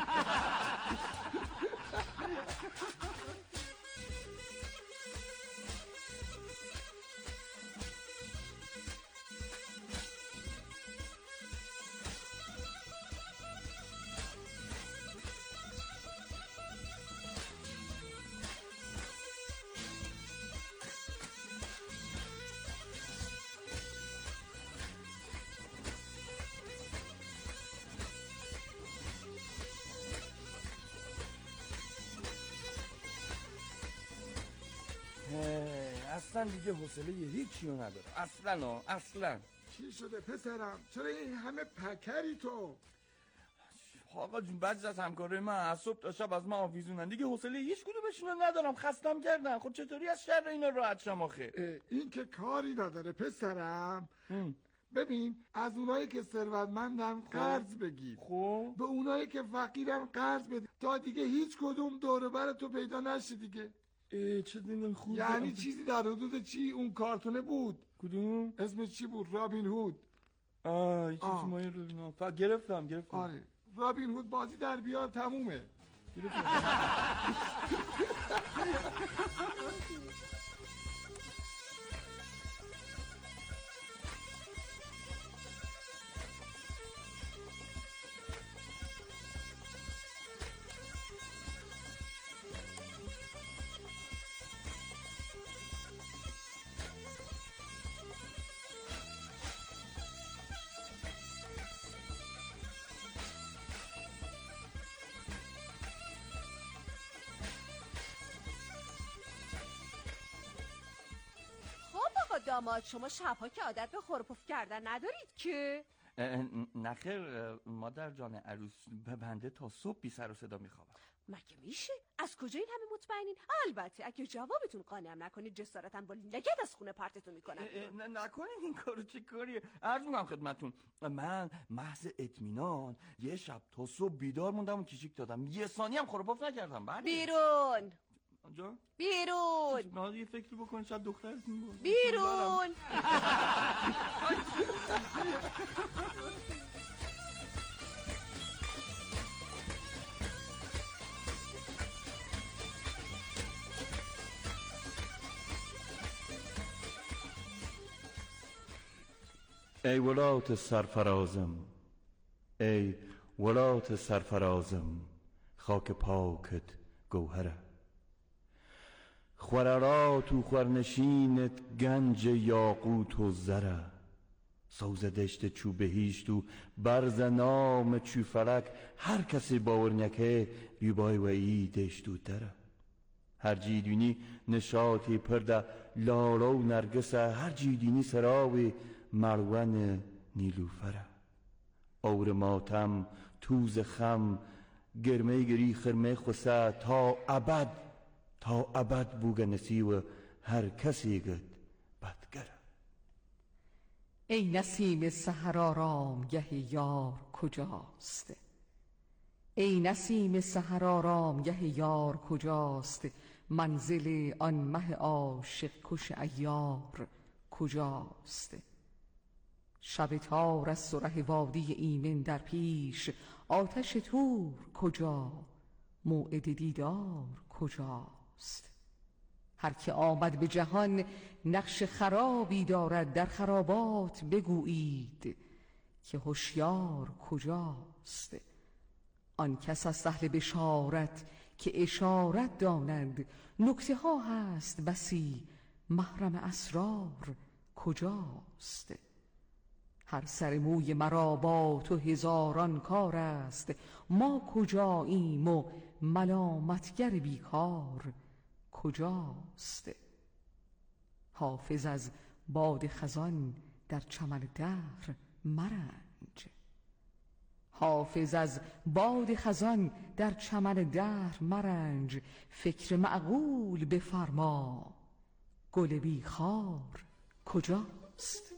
اصلا دیگه حوصله هیچی رو نداره اصلا ها اصلا. چی شده پسرم؟ چرا این همه پکری تو؟ آقا جون بعضی از همکارای من از صبح تا شب از من آویزونن، دیگه حوصله هیچ کدومشون رو ندارم، خستم کردن. خب چطوری از شر اینا راحت شم آخه؟ این که کاری نداره پسرم. ببین از اونایی که ثروتمندن قرض بگیر، خب به اونایی که فقیرن قرض بده تا دیگه هیچ کدوم دور و بر تو پیدا نشه دیگه. چه دینم خوب. یعنی چیزی در حدود چی؟ اون کارتونه بود کدوم؟ اسمش چی بود؟ رابین هود. آه چیزی ما این رو فقط گرفتم گرفتم آره رابین هود بازی در بیار تمومه. داماد شما شبها که عادت به خورپف کردن ندارید که؟ نخیر مادر جان عروس، به بنده تا صبح بی سر و صدا میخوابم. مگه میشه؟ از کجا این همه مطمئنین؟ البته اگه جوابتون قانعم نکنید جسارتاً با لگد از خونه پرتتون میکنم. نکنید این کارو. چه کاریه؟ عرض میکنم خدمتتون من محض اطمینان یه شب تا صبح بیدار موندم و کشیک دادم، یه ثانیه هم خورپف نکردم. بله بیرون آنجا؟ بیرون نه یه فکری بکن شاید دخترتون بود. بیرون ای ولات سرفرازم، ای ولات سرفرازم، خاک پاکت گوهره، خوررا تو خورنشینت گنج یاقوت و زره، سوز دشت چوبه هیش تو برز نام چو فلک، هر کسی باور نکه بیبای و ای دشتو دره، هر جیدونی نشاطی پرده لالا و نرگسه، هر جیدونی سراوی مروان نیلوفره، اور ماتم توز خم گرمه گری خرمه خسه تا ابد تا ابد بوگ نسیو هر کسی گد بدگره. ای نسیم سحر آرامگه یار کجاست؟ ای نسیم سحر آرامگه یار کجاست؟ منزل آن مه عاشق کش عیار کجاست؟ شب تار است و ره وادی ایمن در پیش، آتش تور کجا؟ موعد دیدار کجاست؟ هر که آمد به جهان نقش خرابی دارد، در خرابات بگویید که هوشیار کجاست؟ آن کس از اهل بشارت که اشارت داند، نکته ها هست بسی محرم اسرار کجاست؟ هر سر موی مرا با تو هزاران کار است، ما کجاییم و ملامتگر بیکار کجاست؟ حافظ از باد خزان در چمن دهر مرنج، حافظ از باد خزان در چمن دهر مرنج، فکر معقول بفرما گل بی خار کجاست؟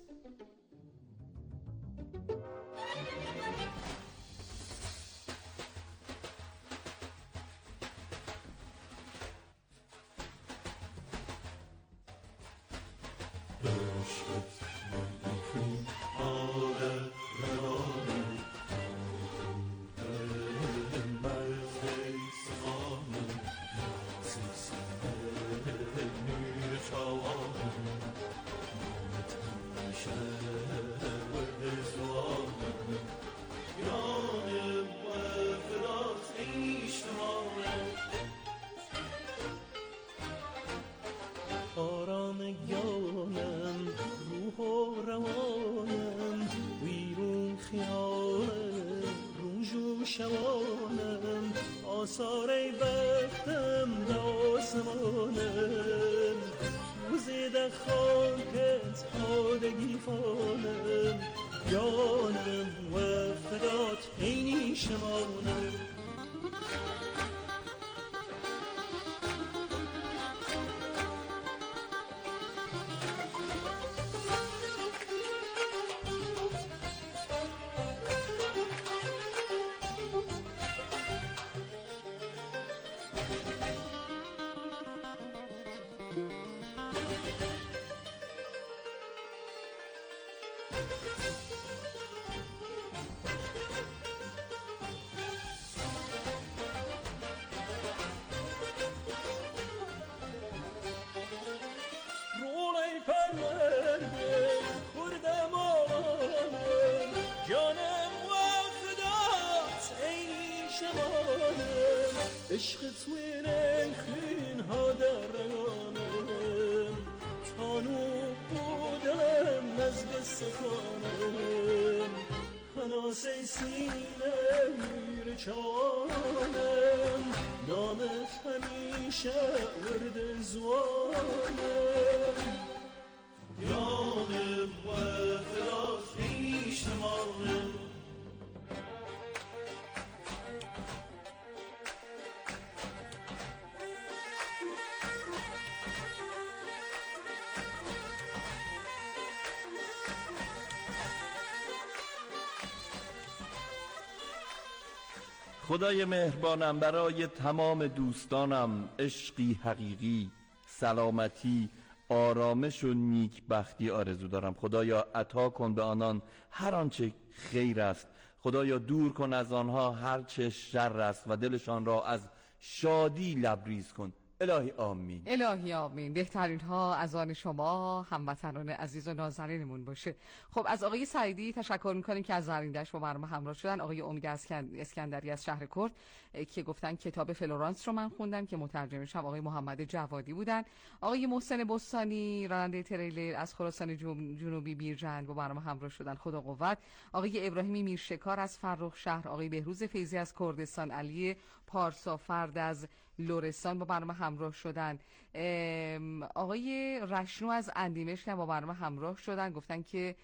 آرامگانم روح و روانم، ویرون خیالم روز و شوانم، آثار بختم به آسمانم، توزیده خاکت هادگی فانم، جانم و فدات عینی شمانم. عشق توی نخین ها در رگانم، تانو بودم نزد سخانم، هناسه سینه میر چانم، نامت همیشه ورد زوانم، یانم و فراز پیشتمانم. خدای مهربانم برای تمام دوستانم عشقی حقیقی، سلامتی، آرامش و نیکبختی آرزو دارم. خدایا عطا کن به آنان هر آنچه خیر است، خدایا دور کن از آنها هر چه شر است و دلشان را از شادی لبریز کن. الهی آمین. الهی آمین. بهترین ها از آن شما هموطنان عزیز و نازنینمون باشه. خب از آقای سعیدی تشکر میکنیم که از زرینده با برنامه همراه شدن. آقای امید اسکندری از شهر کرد که گفتن کتاب فلورانس رو من خوندم که مترجمش هم آقای محمد جوادی بودن. آقای محسن بستانی راننده تریلر از خراسان جنوبی بیرجند با برنامه همراه شدن. خدا قوت. آقای ابراهیمی میرشکار از فرخ شهر، آقای بهروز فیضی از کردستان، علی پارسا فرد از لرستان با برنامه همراه شدن. آقای رشنو از اندیمشک با برنامه همراه شدن، گفتن که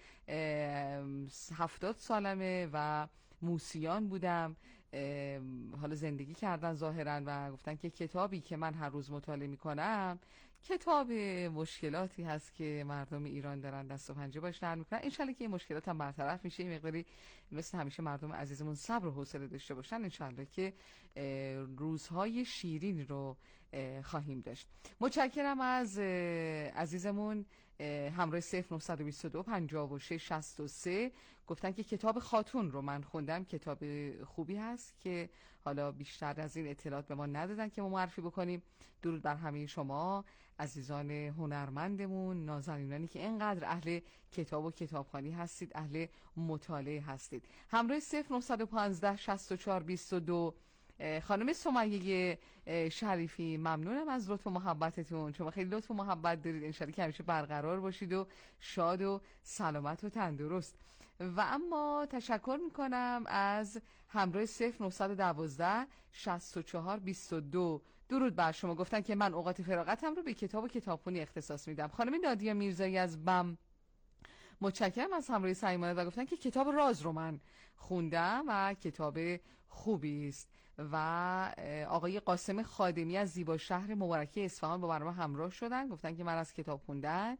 هفتاد سالمه و موسیان بودم، حالا زندگی کردن ظاهرا، و گفتن که کتابی که من هر روز مطالعه میکنم کتاب مشکلاتی هست که مردم ایران دارن دست و پنجه باش نرم میکنن. انشالله که این مشکلات هم برطرف میشه، این مقداری مثل همیشه مردم عزیزمون صبر و حوصله داشته باشن، انشالله که روزهای شیرین رو خواهیم داشت. متشکرم از عزیزمون همراه صفر نه دو دو پنجاه و شش شصت و سه. گفتن که کتاب خاتون رو من خوندم، کتاب خوبی هست که حالا بیشتر از این اطلاعات به ما ندادن که ما معرفی بکنیم. درود بر همه شما عزیزان هنرمندمون، نازنینانی که اینقدر اهل کتاب و کتابخوانی هستید، اهل مطالعه هستید. همراه صفر نه یک پنج شصت و چهار بیست و دو خانم سمیه شریفی، ممنونم از لطف و محبتتون، شما خیلی لطف و محبت دارید، انشالله که همیشه برقرار باشید و شاد و سلامت و تندرست. و اما تشکر میکنم از همراه صفر نه یک دو شصت و چهار بیست و دو. درود بر شما، گفتن که من اوقات فراغتم رو به کتاب و کتابخونی اختصاص میدم. خانم نادیا میرزایی از بم، متشکرم از همراهی صمیمانه و گفتن که کتاب راز رو من خوندم و کتاب خوبی است. و آقای قاسم خادمی از زیبا شهر مبارکه اصفهان با برنامه همراه شدن، گفتن که من از کتاب خوندن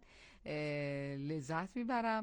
لذت میبرم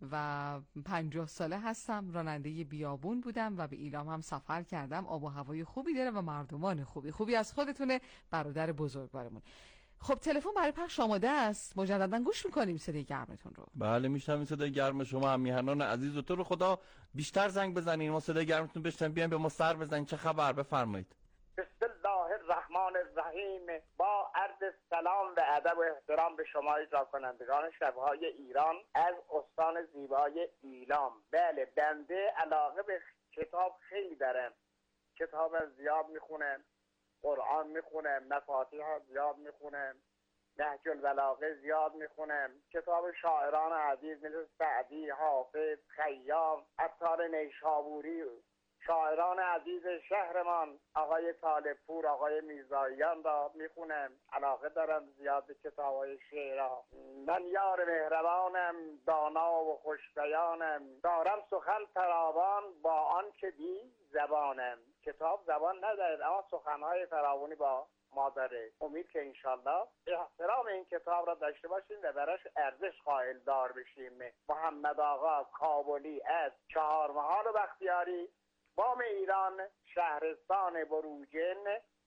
و پنجاه ساله هستم، راننده بیابون بودم و به ایلام هم سفر کردم. آب و هوای خوبی داره و مردمان خوبی. خوبی از خودتونه برادر بزرگوارمون. خب تلفن برای پخش آماده است، مجددا گوش میکنیم صدای گرمتون رو. بله میشنویم صدای گرم شما. هم میهنان عزیز و تو رو خدا بیشتر زنگ بزنین، ما صدای گرمتون بشنویم، بیاین به ما سر بزنین. چه خبر؟ بفرمایید. بسم الله الرحمن الرحیم. با عرض سلام و ادب و احترام به شما اجرا کنندگان شبهای ایران از استان زیبای ایلام. بله بنده علاقه به کتاب خیلی دارم، کتاب زیاد میخونم، قرآن میخونم، مفاتیح زیاد میخونم، نهج البلاغه زیاد میخونم، کتاب شاعران عزیز مثل سعدی، حافظ، خیام، عطار نیشابوری، شاعران عزیز شهرمان آقای طالبپور، آقای میرزاییان را میخونم، علاقه دارم زیاد به کتاب‌های شعرها. من یار مهربانم، دانا و خوشبیانم، دارم سخن فراوان با آن که بی زبانم. کتاب زبان ندارد اما سخنهای فراوانی با ما داره. امید که انشالله احترام این کتاب را داشته باشیم و براش ارزش قائل دار بشیم. محمد آقا کابلی از چهارمحال و بختیاری، بام ایران، شهرستان بروجین.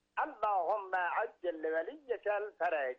اللهم عجل ولیک الفرج.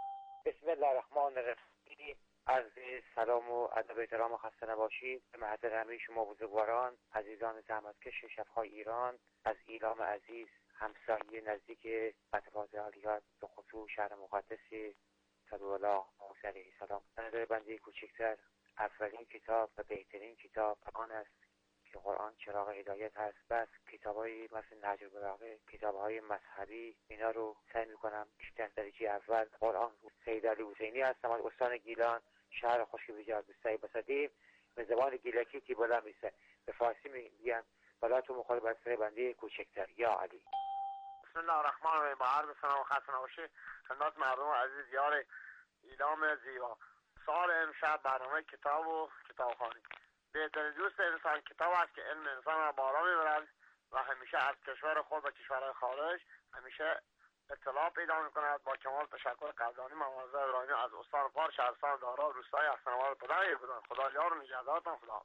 بسم الله الرحمن الرحیم. عرض سلام و ادب و احترام و خسته نباشید به محضر همه شما بزرگواران، عزیزان زحمتکش شبهای ایران، از ایلام عزیز، همسایه نزدیک بطفاز عالیات، به خصوص شهر مقدس صدوالله موسی علیه السلام. نظر بنده کوچکتر، اولین کتاب و بهترین کتاب آن است که قرآن چراغ هدایت هست. بس کتاب‌های مثل نهج البلاغه، کتاب‌های مذهبی، اینا رو سعی می‌کنم بیشتر درجه اول. قرآن سید علی حسینی هستم از استان گیلان، شهر خشک بجار بستای بسدیم، به زبان گیلکی که بالا میسه، به فارسی میگن بالا تو مخالف از بنده کوچکتر یا علی. بسم الله الرحمن الرحیم. با عرض سلام و خسته نباشید خدمت مردم عزیز یار ایلام زیبا. سال امشب برنامه کتاب و کتابخوانی. بهترین دوست انسان کتاب است که علم انسان را بالا میبرد و همیشه از کشور خود و کشورهای خارج همیشه اطلاع پیدا میکند. با کمال تشکر قدردانی محمد ابراهیمی از استان فارس، شهرستان دارا، روستای احسن‌آباد پدر بودن. خدا یار و نگهدارتان. خدا.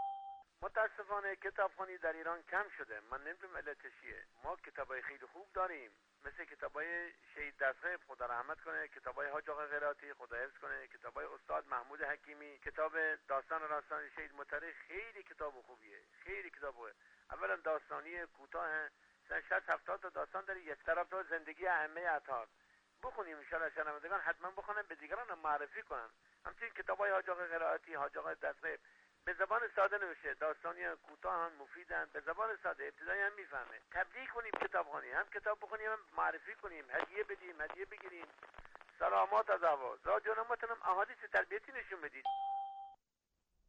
متاسفانه کتابخوانی در ایران کم شده. من نمیدونم علتش چیه. ما کتابای خیلی خوب داریم، مثل کتابای شهید دستغیب خدا رحمت کنه، کتابای حاج آقا قرائتی خدا حفظ کنه، کتابای استاد محمود حکیمی، کتاب داستان راستان شهید مطرح خیلی کتاب خوبیه، خیلی کتاب خوبه. اولا داستانی کوتاه، شصت هفتاد تا داستان داره، یک طرف تو زندگی ائمه اطهار. بخونیم ان شاء الله شنوندگان حتما بخونن، به دیگران هم معرفی کنن. همچنین کتابای حاج آقا قرائتی، حاج آقا دستغیب به زبان ساده نوشته، داستانی کوتاه هم مفیدن، به زبان ساده ابتدایی هم میفهمه. تبلیغ کنیم کتابخوانی، هم کتاب بخونیم هم معرفی کنیم، هدیه بدیم، هدیه بگیریم. سلامات از آواز رادیو نماتونم احادیث تربیتی نشون بدید.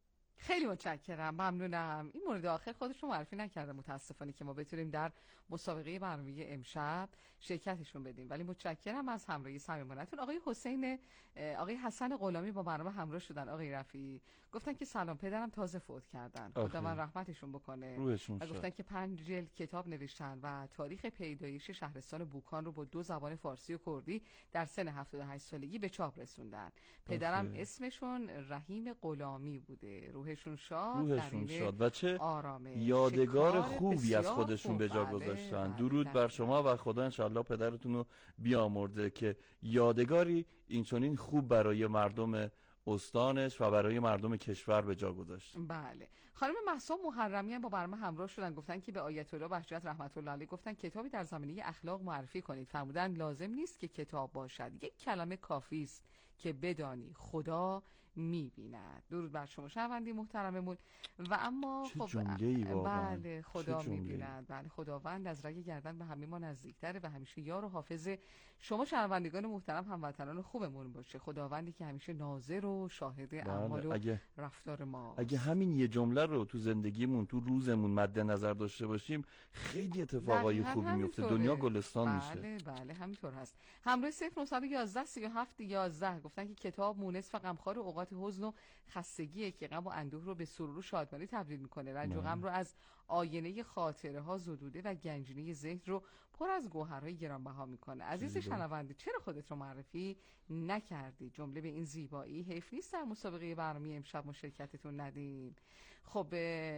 خیلی متشکرم، ممنونم. این مورد آخر خودش رو معرفی نکرده متاسفانه که ما بتونیم در مسابقه برنامه امشب شرکتشون بدیم، ولی متشکرم از همراهی صمیمانه‌تون. آقای حسین آقای حسن غلامی با برنامه همراه شدن. آقای رفیعی گفتن که سلام، پدرم تازه فوت کردن، خداوند رحمتشون بکنه. روحشون و گفتن که پنج جلد کتاب نوشتن و تاریخ پیدایش شهرستان بوکان رو با دو زبان فارسی و کردی در سن هفتاد و هشت سالگی به چاپ رسوندن. پدرم آخه. اسمشون رحیم غلامی بوده. روحشون شاد، روحشون شاد و چه آرامه. یادگار خوبی از خودشون به جا بله، گذاشتن. بله، درود بله. بر شما و خدا انشالله پدرتون رو بیامرزه که یادگاری اینچنین خوب برای مردم استانش و برای مردم کشور به جا گذاشت. بله. خانم مهسا محرمی هم با برنامه همراه شدن، گفتن که به آیت الله بهجت رحمت الله علیه گفتن کتابی در زمینه اخلاق معرفی کنید. فرمودن لازم نیست که کتاب باشد، یک کلمه کافی است که بدانی خدا می‌بیند. درود بر شما شنوندی محترممون. و اما چه خب جمله‌ای واقعاً. بله خدا چه جمله‌ای. می‌بیند. بله خداوند از رگ گردن به همه ما نزدیک‌تره و همیشه یار و حافظ شما شنوندگان محترم هموطنان خوبمون باشه. خداوندی که همیشه ناظر و شاهد اعمال و اگه رفتار ما. اگه همین یه جمله رو تو زندگیمون تو روزمون مد نظر داشته باشیم خیلی اتفاقای دقیقاً خوبی میفته، همینطوره. دنیا گلستان میشه. بله بله همینطور هست. همراه صفر نه یک یک سه هفت یک یک گفتن که کتاب مونس و غمخوار اوقات حزن و خستگیه که غم و اندوه رو به سرور و شادمانی تبدیل میکنه. رنج و غم رو از آینه خاطره ها زدوده و گنجینه ذهن رو پر از گوهرهای گرانبها میکنه. عزیز شنونده، چرا خودت رو معرفی نکردی؟ جمله به این زیبایی حیف نیست در مسابقه برنامه امشب ما شرکتتون ندیم. خب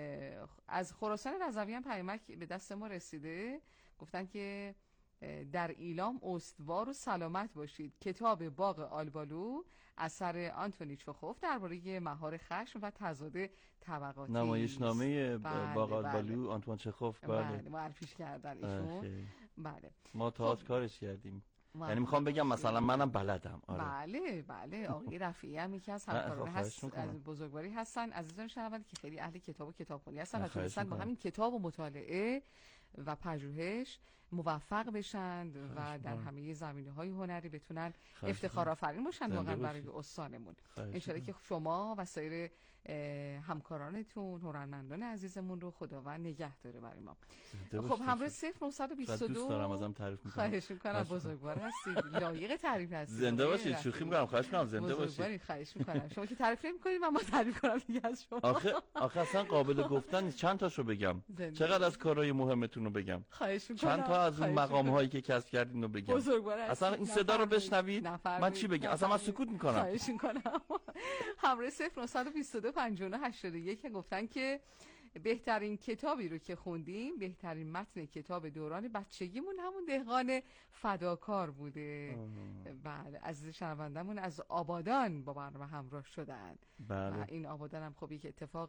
از خراسان رضوی هم پیامک به دست ما رسیده، گفتن که در ایلام استوار و سلامت باشید. کتاب باغ آلبالو اثر آنتونی چخوف درباره مهار خشم و تضاد طبقاتی، نمایشنامه بله، باغ بله. آلبالو آنتوان چخوف. بله, بله معرفیش کردن ایشون. بله ما تئاتر خب. کارش کردیم. ما یعنی میخوام بگم مثلا منم بلدم. آره. بله بله آقای رفیعی هم یکی از همکاران هست از بزرگواری هستن. عزیزان شنونده که خیلی اهل کتاب و کتابخوانی هستن و تونستن با همین کتاب و مطالعه و پژوهش موفق بشن و در همه زمینه‌های هنری بتونن افتخار آفرین باشن واقعا برای استانمون. انشالله که شما و سایر همکارانتون هنرمندان عزیزمون رو خداوند نگه داره برای ما. خب همراه صفر نه دو دو دوست دارم ازم تعریف می‌کنم. خواهش می‌کنم، بزرگوار هستید، لایق تعریف هستید. زنده باشید. شوخی می‌کنم، خواهش می‌کنم زنده باشید. خواهش می‌کنم. شما که تعریف نمی‌کنید من ما تعریف کنم دیگه از شما. آخه آخه اصلا قابل گفتن نیست. چند تاشو بگم؟ چقدر از کارهای مهمتون رو بگم؟ خواهش می‌کنم. چند تا از اون مقام هایی که کسب کردین رو بگم؟ اصلا این صدا رو بشنوید من چی بگم؟ اصلا من سکوت میکنم. خواهش میکنم. همراه صفر نه دو دو پنج نه هشت یک گفتن که بهترین کتابی رو که خوندیم، بهترین متن کتاب دوران بچگیمون همون دهقان فداکار بوده. بله عزیز شنوندمون از آبادان با برنامه همراه شدن. بله. و این آبادان هم خب یک اتفاق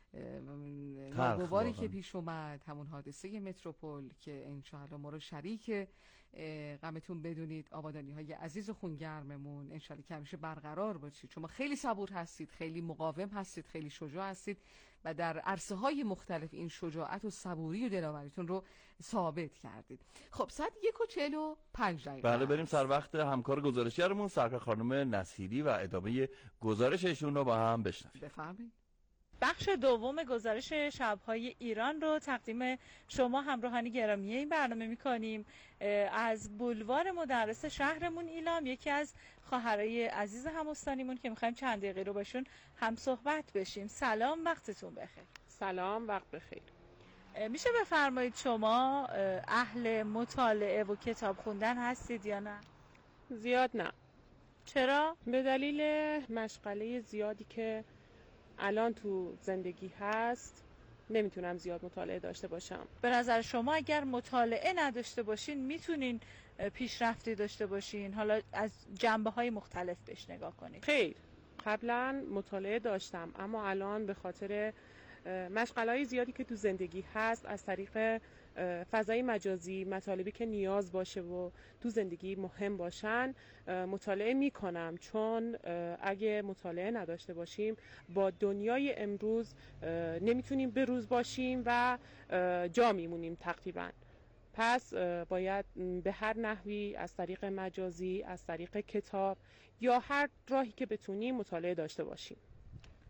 ناگواری که پیش اومد، همون حادثه متروپول که انشاءالله ما رو شریک غمتون بدونید. آبادانی های عزیز و خونگرممون انشاءالله که همیشه برقرار باشید. شما خیلی صبور هستید، خیلی مقاوم هستید، خیلی شجاع هستید و در عرصه های مختلف این شجاعت و صبوری و دلاوریتون رو ثابت کردید. خب ساعت یک و چهل و پنج دقیقه. بله بریم سر وقت همکار گزارشگرمون سرکار خانم نصیری و ادامه گزارششون رو با هم بشنویم. بفرمایید. بخش دوم گزارش شب‌های ایران رو تقدیم شما همراهان گرامی این برنامه می‌کنیم. از بولوار مدرس شهرمون ایلام، یکی از خواهرای عزیز همستانیمون که می‌خوایم چند دقیقه رو باشون هم صحبت بشیم. سلام، وقتتون بخیر. سلام، وقت بخیر. میشه بفرمایید شما اهل مطالعه و کتاب خوندن هستید یا نه؟ زیاد نه. چرا؟ به دلیل مشغله زیادی که الان تو زندگی هست نمیتونم زیاد مطالعه داشته باشم. به نظر شما اگر مطالعه نداشته باشین میتونین پیشرفتی داشته باشین؟ حالا از جنبه‌های مختلف بهش نگاه کنید. خیر، قبلا مطالعه داشتم اما الان به خاطر مشغله‌های زیادی که تو زندگی هست از طریق فضای مجازی، مطالبی که نیاز باشه و تو زندگی مهم باشن مطالعه میکنم، چون اگه مطالعه نداشته باشیم با دنیای امروز نمیتونیم به روز باشیم و جا میمونیم تقریبا. پس باید به هر نحوی از طریق مجازی، از طریق کتاب یا هر راهی که بتونیم مطالعه داشته باشیم.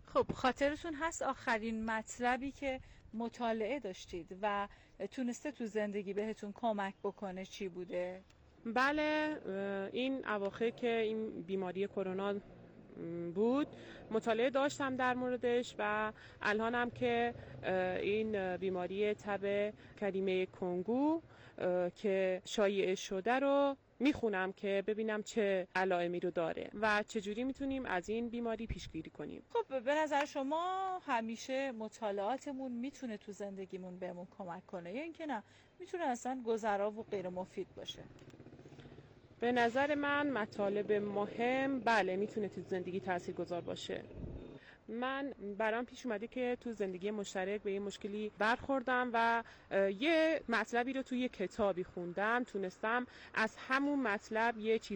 خب خاطرتون هست آخرین مطلبی که مطالعه داشتید و تونسته تو زندگی بهتون کمک بکنه چی بوده؟ بله، این اواخر که این بیماری کرونا بود مطالعه داشتم در موردش و الانم که این بیماری تب کریمه کنگو که شایع شده رو میخونم که ببینم چه علائمی رو داره و چجوری میتونیم از این بیماری پیشگیری کنیم. خب به نظر شما همیشه مطالعاتمون میتونه تو زندگیمون بهمون کمک کنه یا اینکه نه میتونه اصلا گذرا و غیر مفید باشه؟ به نظر من مطالب مهم بله میتونه تو زندگی تاثیرگذار باشه. من برام پیش اومده که تو زندگی مشترک به یه مشکلی برخوردم و یه مطلبی رو توی یه کتابی خوندم، تونستم از همون مطلب یه چیز